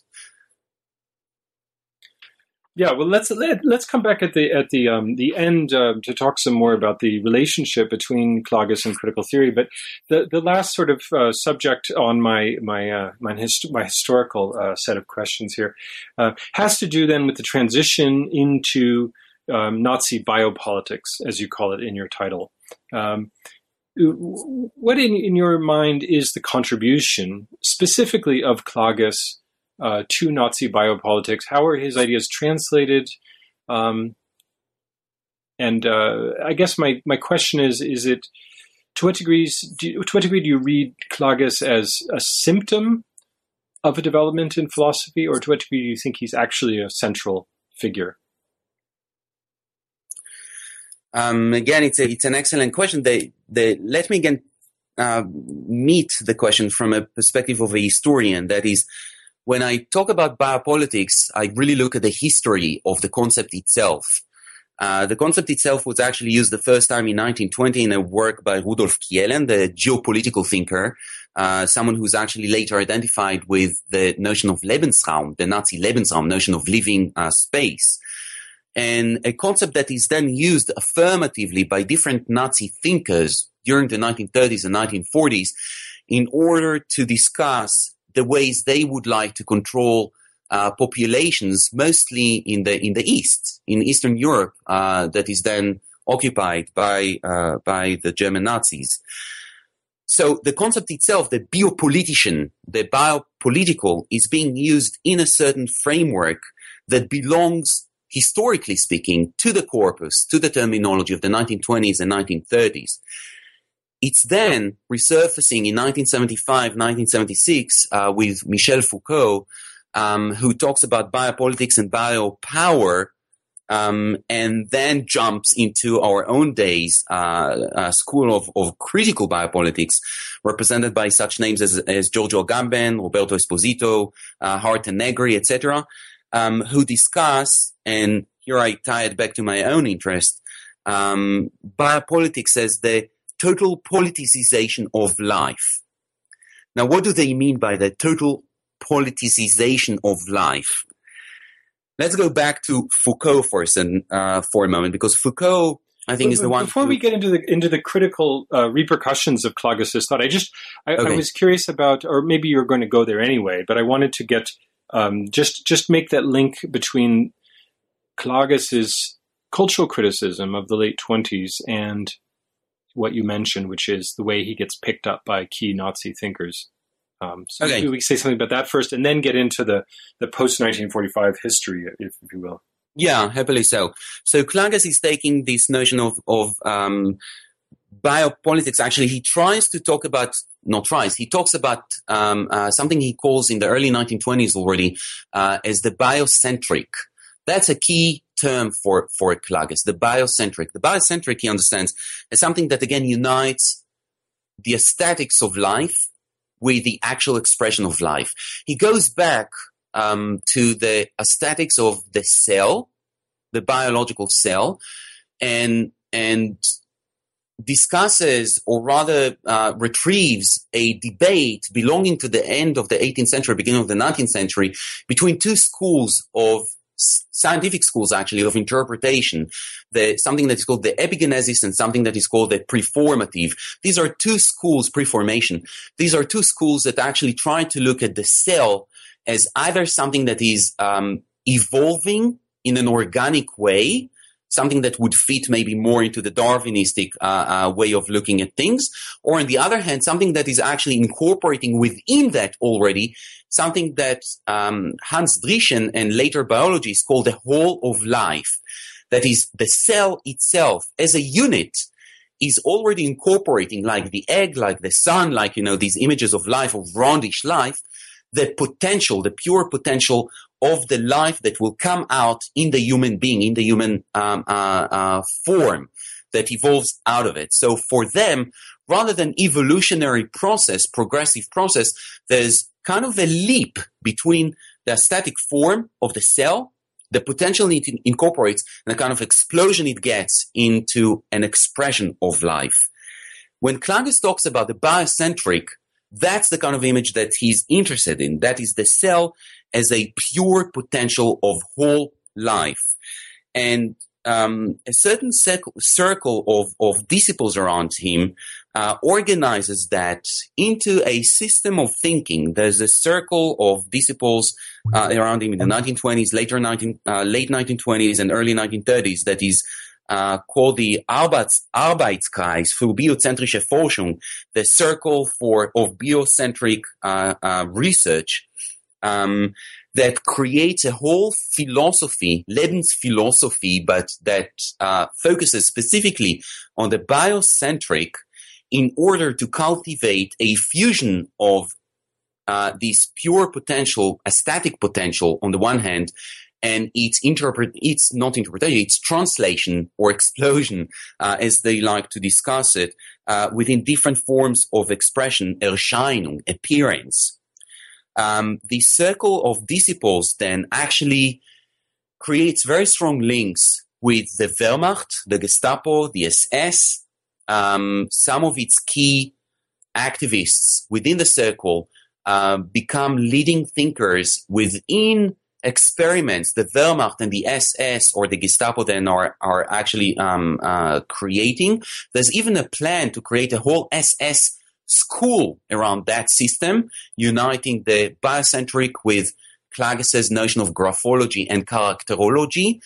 Yeah, well, let's come back at the end to talk some more about the relationship between Klages and critical theory. But the last sort of subject on my historical set of questions here has to do then with the transition into Nazi biopolitics, as you call it in your title. What in your mind is the contribution specifically of Klages to Nazi biopolitics? How are his ideas translated? And I guess my question is it, to what degree do you read Klages as a symptom of a development in philosophy, or to what degree do you think he's actually a central figure? Again, it's an excellent question. Let me again meet the question from a perspective of a historian. That is, when I talk about biopolitics, I really look at the history of the concept itself. The concept itself was actually used the first time in 1920 in a work by Rudolf Kielen, the geopolitical thinker, someone who's actually later identified with the notion of Lebensraum, the Nazi Lebensraum, notion of living space. And a concept that is then used affirmatively by different Nazi thinkers during the 1930s and 1940s in order to discuss the ways they would like to control populations, mostly in the East, in Eastern Europe, that is then occupied by the German Nazis. So the concept itself, the biopolitician, the biopolitical, is being used in a certain framework that belongs, historically speaking, to the corpus, to the terminology of the 1920s and 1930s. It's then resurfacing in 1975, 1976 with Michel Foucault, who talks about biopolitics and biopower, and then jumps into our own days school of critical biopolitics, represented by such names as Giorgio Agamben, Roberto Esposito, Hart and Negri, etc., who discuss, and here I tie it back to my own interest, biopolitics as the total politicization of life. Now, what do they mean by the total politicization of life? Let's go back to Foucault for a moment, because Foucault, I think, is the one. Before we get into the critical repercussions of Klages' thought, I was curious about, or maybe you're going to go there anyway, but I wanted to get just make that link between Klages' cultural criticism of the late 20s and what you mentioned, which is the way he gets picked up by key Nazi thinkers. So maybe we can say something about that first, and then get into the post-1945 history, if you will. Yeah, happily so. So Klages is taking this notion of biopolitics. Actually, he tries to talk about, he talks about something he calls in the early 1920s already as the biocentric. That's a key term for Klages, the biocentric. The biocentric, he understands, is something that, again, unites the aesthetics of life with the actual expression of life. He goes back to the aesthetics of the cell, the biological cell, and discusses, or rather retrieves, a debate belonging to the end of the 18th century, beginning of the 19th century, between two schools of scientific schools, actually, of interpretation, something that is called the epigenesis and something that is called the preformative. These are two schools, preformation. These are two schools that actually try to look at the cell as either something that is evolving in an organic way, something that would fit maybe more into the Darwinistic way of looking at things, or on the other hand, something that is actually incorporating within that already something that Hans Drieschen and later biologists call the whole of life. That is, the cell itself as a unit is already incorporating, like the egg, like the sun, like, these images of life, of rondish life, the potential, the pure potential of the life that will come out in the human being, in the human form that evolves out of it. So for them, rather than evolutionary process, progressive process, there's kind of a leap between the aesthetic form of the cell, the potential it incorporates, and the kind of explosion it gets into an expression of life. When Klages talks about the biocentric, that's the kind of image that he's interested in. That is the cell as a pure potential of whole life. And a certain circle of disciples around him organizes that into a system of thinking. There's a circle of disciples around him in the 1920s, late 1920s and early 1930s that is called the Arbeitskreis für biozentrische Forschung, the circle of biocentric research, that creates a whole philosophy, Lebensphilosophie, but that focuses specifically on the biocentric in order to cultivate a fusion of this pure potential, aesthetic potential on the one hand, and its translation or explosion, as they like to discuss it, within different forms of expression, Erscheinung, appearance. The circle of disciples then actually creates very strong links with the Wehrmacht, the Gestapo, the SS. Some of its key activists within the circle become leading thinkers within experiments the Wehrmacht and the SS or the Gestapo then are actually creating. There's even a plan to create a whole SS school around that system, uniting the biocentric with Klages's notion of graphology and characterology.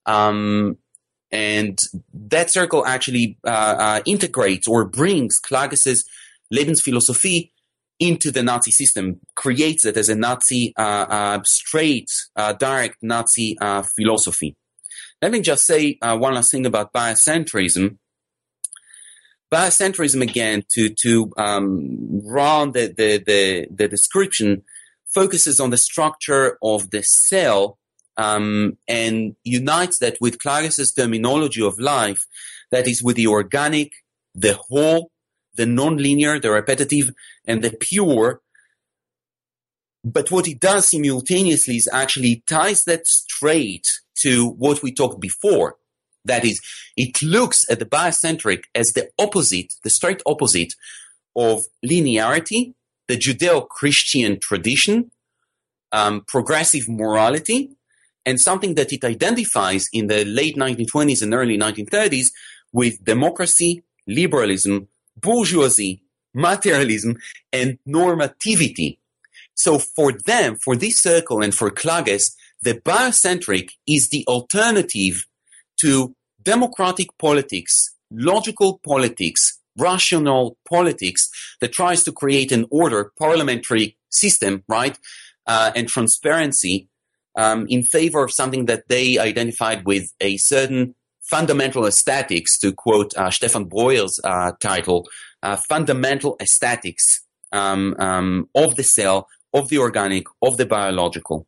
And that circle actually integrates or brings Klages's Lebensphilosophie into the Nazi system, creates it as a Nazi, straight, direct Nazi philosophy. Let me just say one last thing about biocentrism. Biocentrism, again, to round the description, focuses on the structure of the cell and unites that with Klages's terminology of life, that is with the organic, the whole, the non-linear, the repetitive, and the pure. But what it does simultaneously is actually ties that straight to what we talked before. That is, it looks at the biocentric as the opposite, the straight opposite of linearity, the Judeo-Christian tradition, progressive morality, and something that it identifies in the late 1920s and early 1930s with democracy, liberalism, bourgeoisie, materialism, and normativity. So for them, for this circle and for Klages, the biocentric is the alternative to democratic politics, logical politics, rational politics that tries to create an order, parliamentary system, right, and transparency in favor of something that they identified with a certain fundamental aesthetics, to quote Stefan Breuer's title, fundamental aesthetics of the cell, of the organic, of the biological.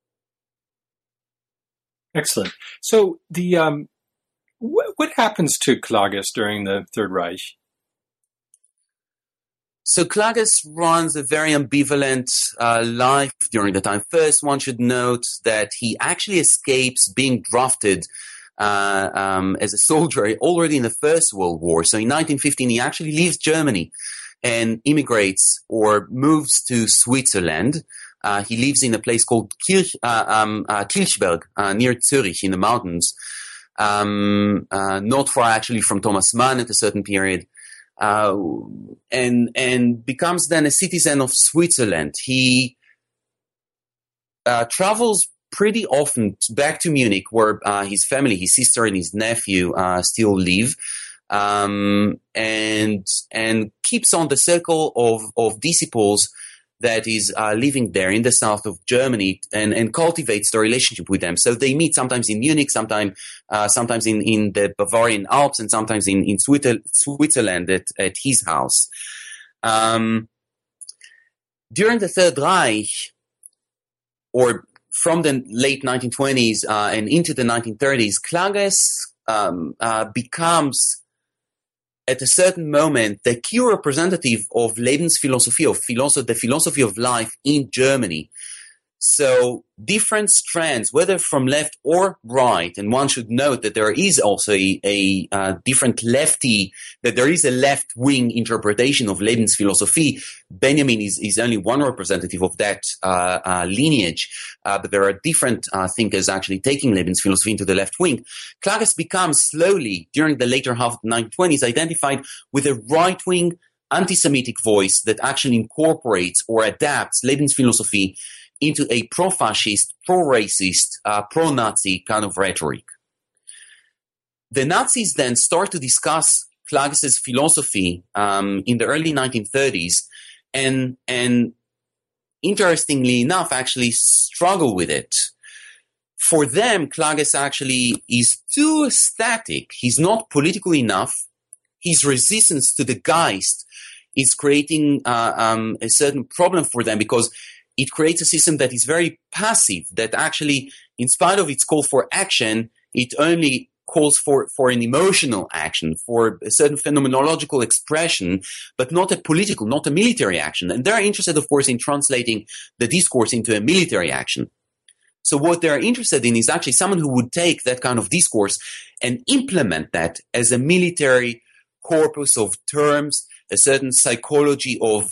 Excellent. So the what happens to Klages during the Third Reich? So Klages runs a very ambivalent life during the time. First, one should note that he actually escapes being drafted as a soldier already in the First World War. So in 1915, he actually leaves Germany and immigrates or moves to Switzerland. He lives in a place called Kilchberg, near Zurich in the mountains, not far actually from Thomas Mann at a certain period, and becomes then a citizen of Switzerland. He travels pretty often back to Munich, where his family, his sister and his nephew still live, and keeps on the circle of disciples that is living there in the south of Germany and cultivates the relationship with them. So they meet sometimes in Munich, sometimes in the Bavarian Alps, and sometimes in Switzerland at his house. During the Third Reich, or from the late 1920s and into the 1930s, Klages becomes, at a certain moment, the key representative of Lebensphilosophie, of the philosophy of life in Germany. So different strands, whether from left or right, and one should note that there is also a different lefty, that there is a left-wing interpretation of Lebensphilosophie. Benjamin is only one representative of that lineage, but there are different thinkers actually taking Lebensphilosophie into the left wing. Klages becomes slowly, during the later half of the 1920s, identified with a right-wing anti-Semitic voice that actually incorporates or adapts Lebensphilosophie into a pro-fascist, pro-racist, pro-Nazi kind of rhetoric. The Nazis then start to discuss Klages's philosophy in the early 1930s, and interestingly enough, actually struggle with it. For them, Klages actually is too static. He's not political enough. His resistance to the Geist is creating a certain problem for them, because it creates a system that is very passive, that actually, in spite of its call for action, it only calls for an emotional action, for a certain phenomenological expression, but not a political, not a military action. And they're interested, of course, in translating the discourse into a military action. So what they're interested in is actually someone who would take that kind of discourse and implement that as a military corpus of terms, a certain psychology of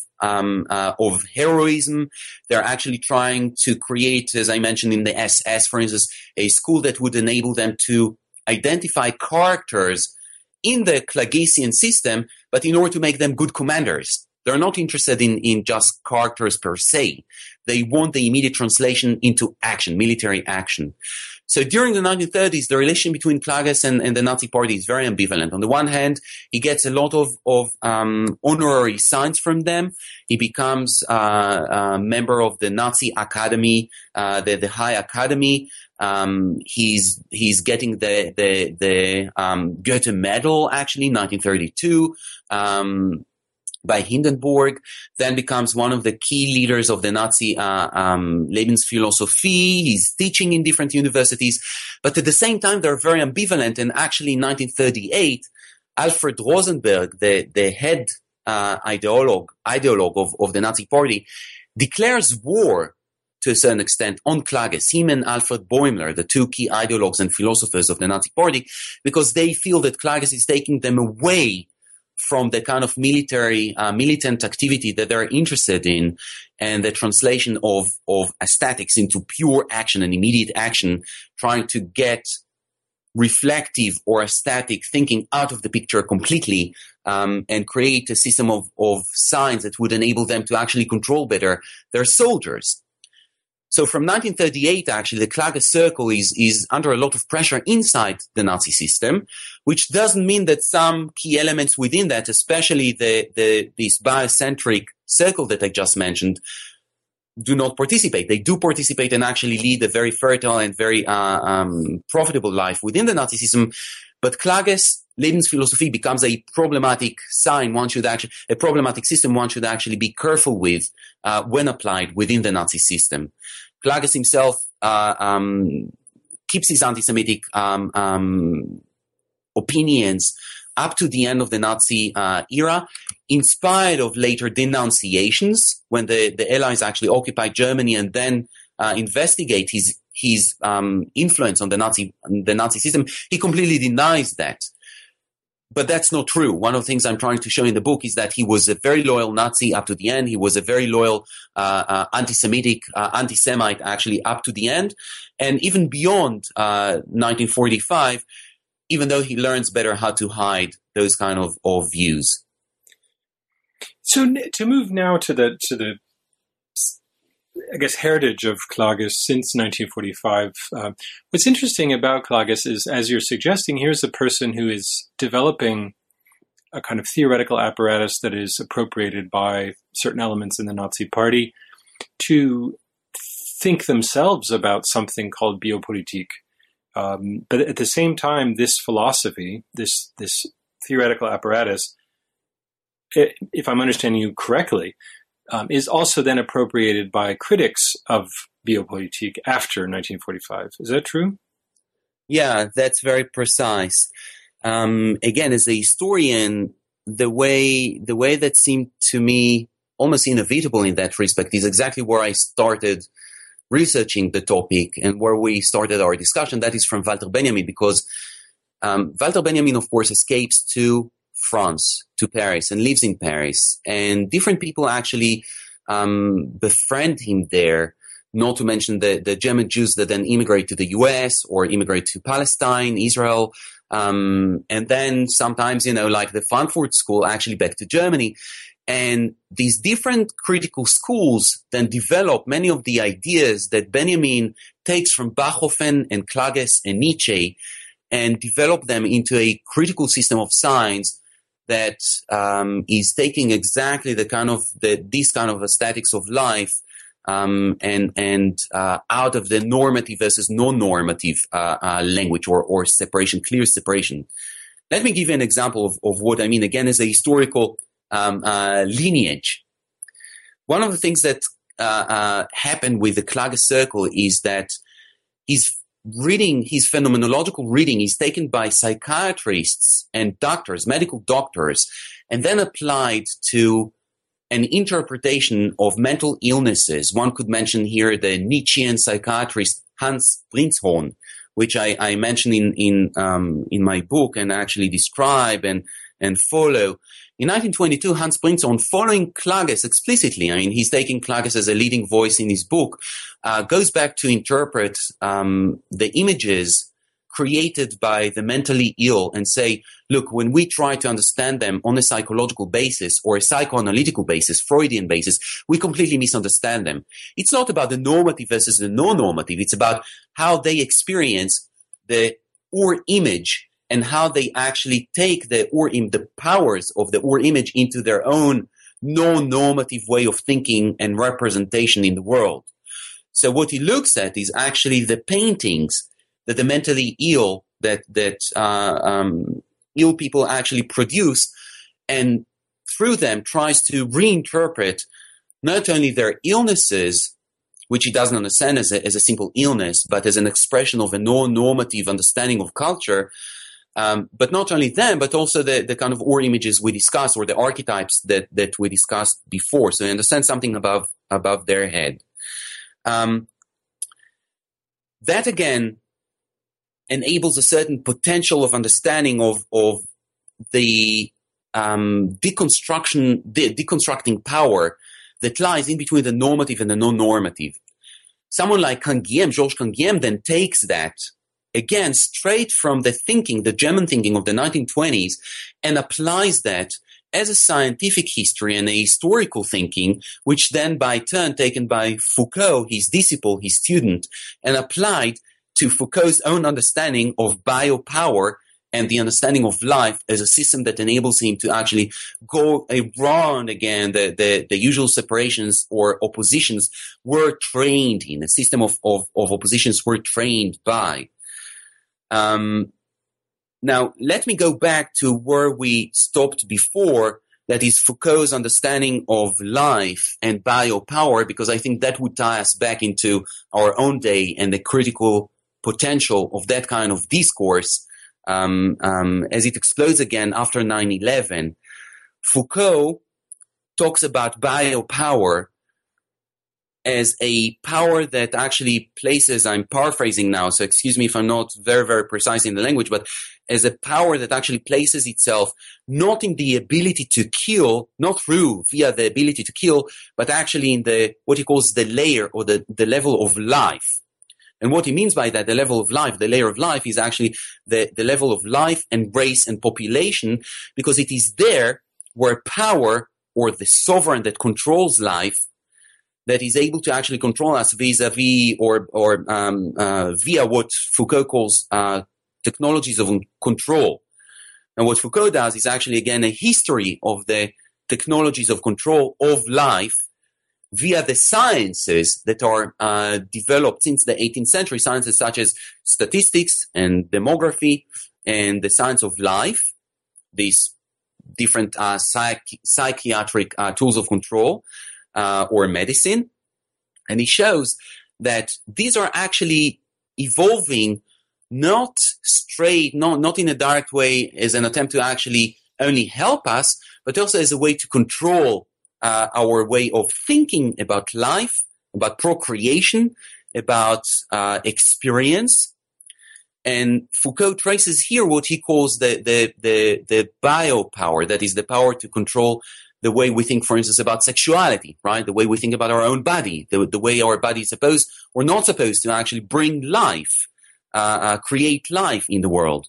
heroism. They're actually trying to create, as I mentioned in the SS, for instance, a school that would enable them to identify characters in the Clagesian system, but in order to make them good commanders. They're not interested in just characters per se. They want the immediate translation into action, military action. So during the 1930s, the relation between Klages and the Nazi Party is very ambivalent. On the one hand, he gets a lot of honorary signs from them. He becomes a member of the Nazi Academy, the High Academy. He's getting the Goethe Medal, actually, 1932. By Hindenburg, then becomes one of the key leaders of the Nazi Lebensphilosophie. He's teaching in different universities, but at the same time, they're very ambivalent. And actually, in 1938, Alfred Rosenberg, the head ideologue of the Nazi Party, declares war to a certain extent on Klages, him and Alfred Bäumler, the two key ideologues and philosophers of the Nazi Party, because they feel that Klages is taking them away from the kind of military, militant activity that they're interested in, and the translation of aesthetics into pure action and immediate action, trying to get reflective or aesthetic thinking out of the picture completely, and create a system of signs that would enable them to actually control better their soldiers. So from 1938, actually, the Klages circle is under a lot of pressure inside the Nazi system, which doesn't mean that some key elements within that, especially this biocentric circle that I just mentioned, do not participate. They do participate and actually lead a very fertile and very profitable life within the Nazi system. But Klages' Lebensphilosophie becomes a problematic sign. A problematic system one should actually be careful with when applied within the Nazi system. Klages himself keeps his anti-Semitic opinions up to the end of the Nazi era, in spite of later denunciations when the Allies actually occupied Germany and then investigate his influence on the Nazi system. He completely denies that. But that's not true. One of the things I'm trying to show in the book is that he was a very loyal Nazi up to the end. He was a very loyal anti-Semite actually up to the end. And even beyond 1945, even though he learns better how to hide those kind of views. So to move now to the I guess, heritage of Klages since 1945. What's interesting about Klages is, as you're suggesting, here's a person who is developing a kind of theoretical apparatus that is appropriated by certain elements in the Nazi Party to think themselves about something called biopolitik. But at the same time, this philosophy, this theoretical apparatus, if I'm understanding you correctly, is also then appropriated by critics of biopolitik after 1945. Is that true? Yeah, that's very precise. Again, as a historian, the way that seemed to me almost inevitable in that respect is exactly where I started researching the topic and where we started our discussion. That is from Walter Benjamin, because Walter Benjamin, of course, escapes to France, to Paris, and lives in Paris. And different people actually befriend him there, not to mention the German Jews that then immigrate to the US or immigrate to Palestine, Israel, and then sometimes, like the Frankfurt School, actually back to Germany. And these different critical schools then develop many of the ideas that Benjamin takes from Bachhofen and Klages and Nietzsche and develop them into a critical system of science that is taking exactly this kind of aesthetics of life and out of the normative versus non-normative language or separation, clear separation. Let me give you an example of what I mean, again, as a historical lineage. One of the things that happened with the Klages circle is that his phenomenological reading is taken by psychiatrists and doctors, medical doctors, and then applied to an interpretation of mental illnesses. One could mention here the Nietzschean psychiatrist Hans Prinzhorn, which I mention in my book and actually describe and follow. In 1922, Hans Prinzhorn, following Klages explicitly, I mean, he's taking Klages as a leading voice in his book, goes back to interpret the images created by the mentally ill and say, look, when we try to understand them on a psychological basis or a psychoanalytical basis, Freudian basis, we completely misunderstand them. It's not about the normative versus the non-normative. It's about how they experience the Ur image and how they actually take the powers of the Ur image into their own non-normative way of thinking and representation in the world. So what he looks at is actually the paintings that the mentally ill, that ill people actually produce, and through them tries to reinterpret not only their illnesses, which he doesn't understand as a simple illness, but as an expression of a non-normative understanding of culture. But not only them, but also the kind of Ur images we discussed, or the archetypes that we discussed before. So you understand something above their head. That again enables a certain potential of understanding of the deconstructing power that lies in between the normative and the non-normative. Someone like Georges Canguilhem then takes that, again, straight from the German thinking of the 1920s, and applies that as a scientific history and a historical thinking, which then by turn taken by Foucault, his disciple, his student, and applied to Foucault's own understanding of biopower and the understanding of life as a system that enables him to actually go around again the usual separations or oppositions we're trained in, a system of oppositions we're trained by. Now, let me go back to where we stopped before, that is Foucault's understanding of life and biopower, because I think that would tie us back into our own day and the critical potential of that kind of discourse as it explodes again after 9/11. Foucault talks about biopower as a power that actually places, I'm paraphrasing now, so excuse me if I'm not very, very precise in the language, but as a power that actually places itself not in the ability to kill, not via the ability to kill, but actually in what he calls the layer or the level of life. And what he means by that, the level of life, the layer of life, is actually the level of life and race and population, because it is there where power, or the sovereign that controls life, that is able to actually control us vis-a-vis or via what Foucault calls technologies of control. And what Foucault does is actually, again, a history of the technologies of control of life via the sciences that are developed since the 18th century, sciences such as statistics and demography and the science of life, these different psychiatric tools of control, or medicine. And he shows that these are actually evolving not in a direct way as an attempt to actually only help us, but also as a way to control our way of thinking about life, about procreation, about experience. And Foucault traces here what he calls the biopower, that is the power to control the way we think, for instance, about sexuality, right? The way we think about our own body, the way our body is supposed or not supposed to actually bring life, create life in the world.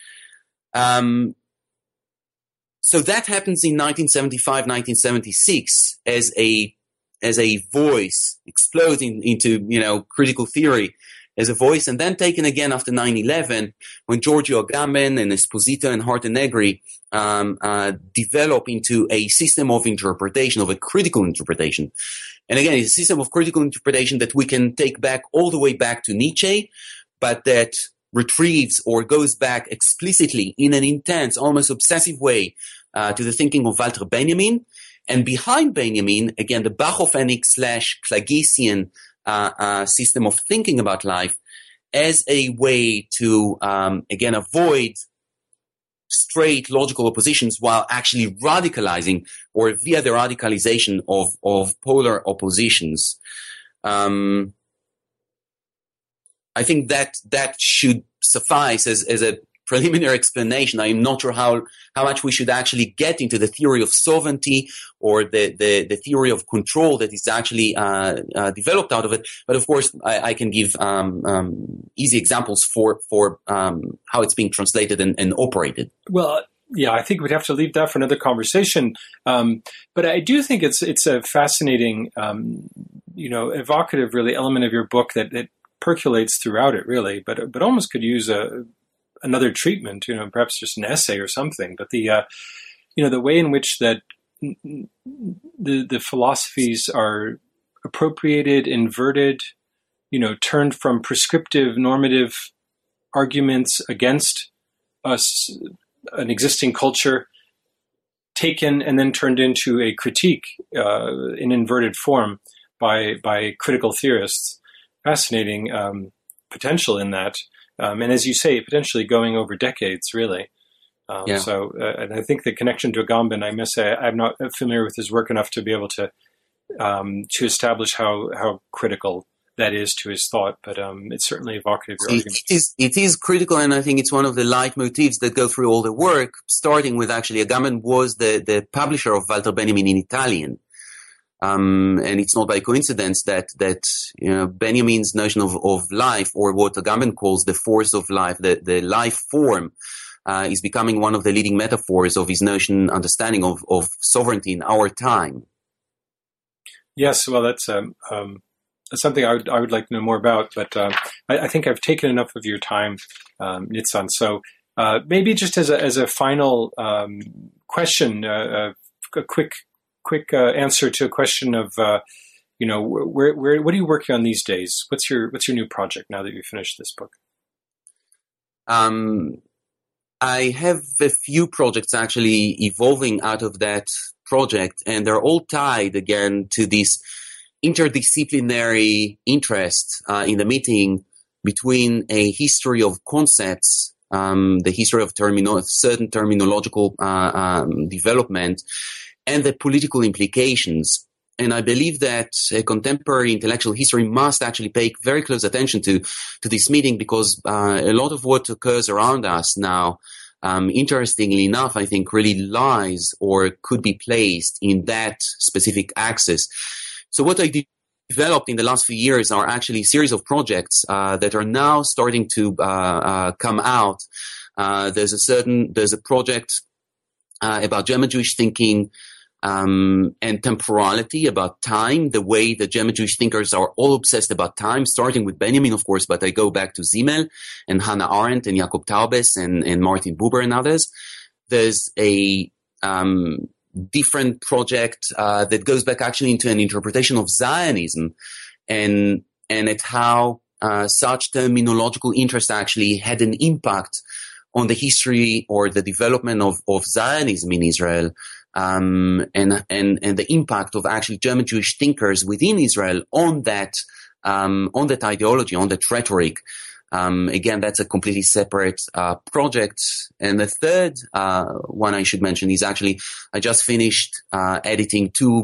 So that happens in 1975, 1976 as a voice exploding into, critical theory as a voice, and then taken again after 9/11 when Giorgio Agamben and Esposito and Hartenegri develop into a system of interpretation, of a critical interpretation. And again, it's a system of critical interpretation that we can take back all the way back to Nietzsche, but that retrieves or goes back explicitly in an intense, almost obsessive way to the thinking of Walter Benjamin. And behind Benjamin, again, the Bachofenic/Clagesian system of thinking about life as a way to, again, avoid straight logical oppositions while actually radicalizing or via the radicalization of polar oppositions. I think that should suffice as a preliminary explanation. I am not sure how much we should actually get into the theory of sovereignty or the theory of control that is actually developed out of it. But of course, I can give easy examples for how it's being translated and operated. Well, yeah, I think we'd have to leave that for another conversation. But I do think it's a fascinating, evocative, really element of your book that percolates throughout it, really, but almost could use another treatment, perhaps just an essay or something. But the way in which that the philosophies are appropriated, inverted, turned from prescriptive, normative arguments against an existing culture, taken and then turned into a critique in inverted form by critical theorists. Fascinating potential in that. And as you say, potentially going over decades, really. So, and I think the connection to Agamben, I must say, I'm not familiar with his work enough to be able to establish how critical that is to his thought. But it's certainly evocative. It is critical, and I think it's one of the leitmotifs that go through all the work. Starting with actually, Agamben was the publisher of Walter Benjamin in Italian. And it's not by coincidence that Benjamin's notion of life, or what Agamben calls the force of life, the life form, is becoming one of the leading metaphors of his understanding of sovereignty in our time. Yes, well, that's something I would like to know more about, but I think I've taken enough of your time, Nitzan. So maybe just as a final question, a quick answer to a question of, where what are you working on these days? What's your new project now that you've finished this book? I have a few projects actually evolving out of that project, and they're all tied again to this interdisciplinary interest in the meeting between a history of concepts, the history of certain terminological development, and the political implications. And I believe that a contemporary intellectual history must actually pay very close attention to this meeting, because a lot of what occurs around us now, interestingly enough, I think really lies or could be placed in that specific axis. So what I developed in the last few years are actually a series of projects that are now starting to come out. There's a project about German Jewish thinking and temporality, about time, the way the German Jewish thinkers are all obsessed about time, starting with Benjamin, of course, but I go back to Simmel and Hannah Arendt and Jakob Taubes and Martin Buber and others. There's a different project that goes back actually into an interpretation of Zionism and at how such terminological interest actually had an impact on the history or the development of Zionism in Israel, and the impact of actually German Jewish thinkers within Israel on that ideology, on that rhetoric. Again, that's a completely separate project. And the third one I should mention is actually, I just finished editing two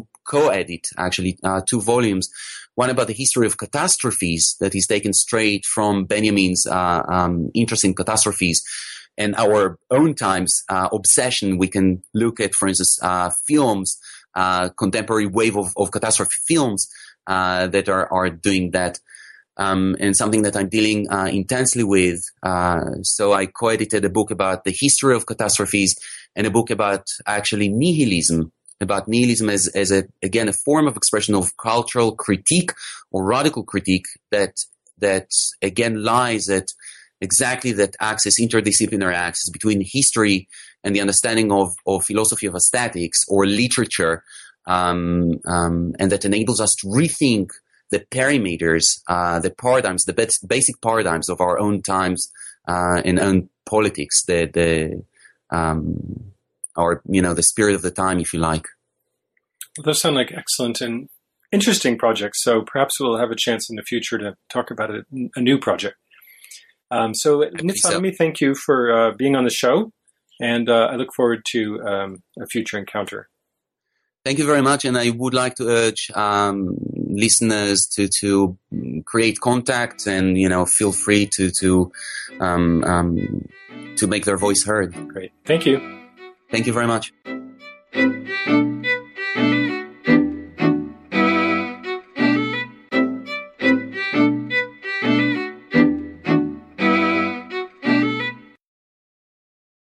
volumes. One about the history of catastrophes that is taken straight from Benjamin's interest in catastrophes and our own time's obsession. We can look at, for instance, films, contemporary wave of catastrophe films that are doing that. And something that I'm dealing intensely with. So I co-edited a book about the history of catastrophes and a book about actually nihilism as a form of expression of cultural critique or radical critique that again lies at exactly that axis, interdisciplinary axis between history and the understanding of philosophy of aesthetics or literature, and that enables us to rethink the perimeters, the paradigms, the basic paradigms of our own times and own politics, the spirit of the time, if you like. Well, those sound like excellent and interesting projects. So perhaps we'll have a chance in the future to talk about a new project. So Nitzan, let me thank you for being on the show, and I look forward to a future encounter. Thank you very much, and I would like to urge listeners to create contact, and feel free to make their voice heard. Great, thank you. Thank you very much.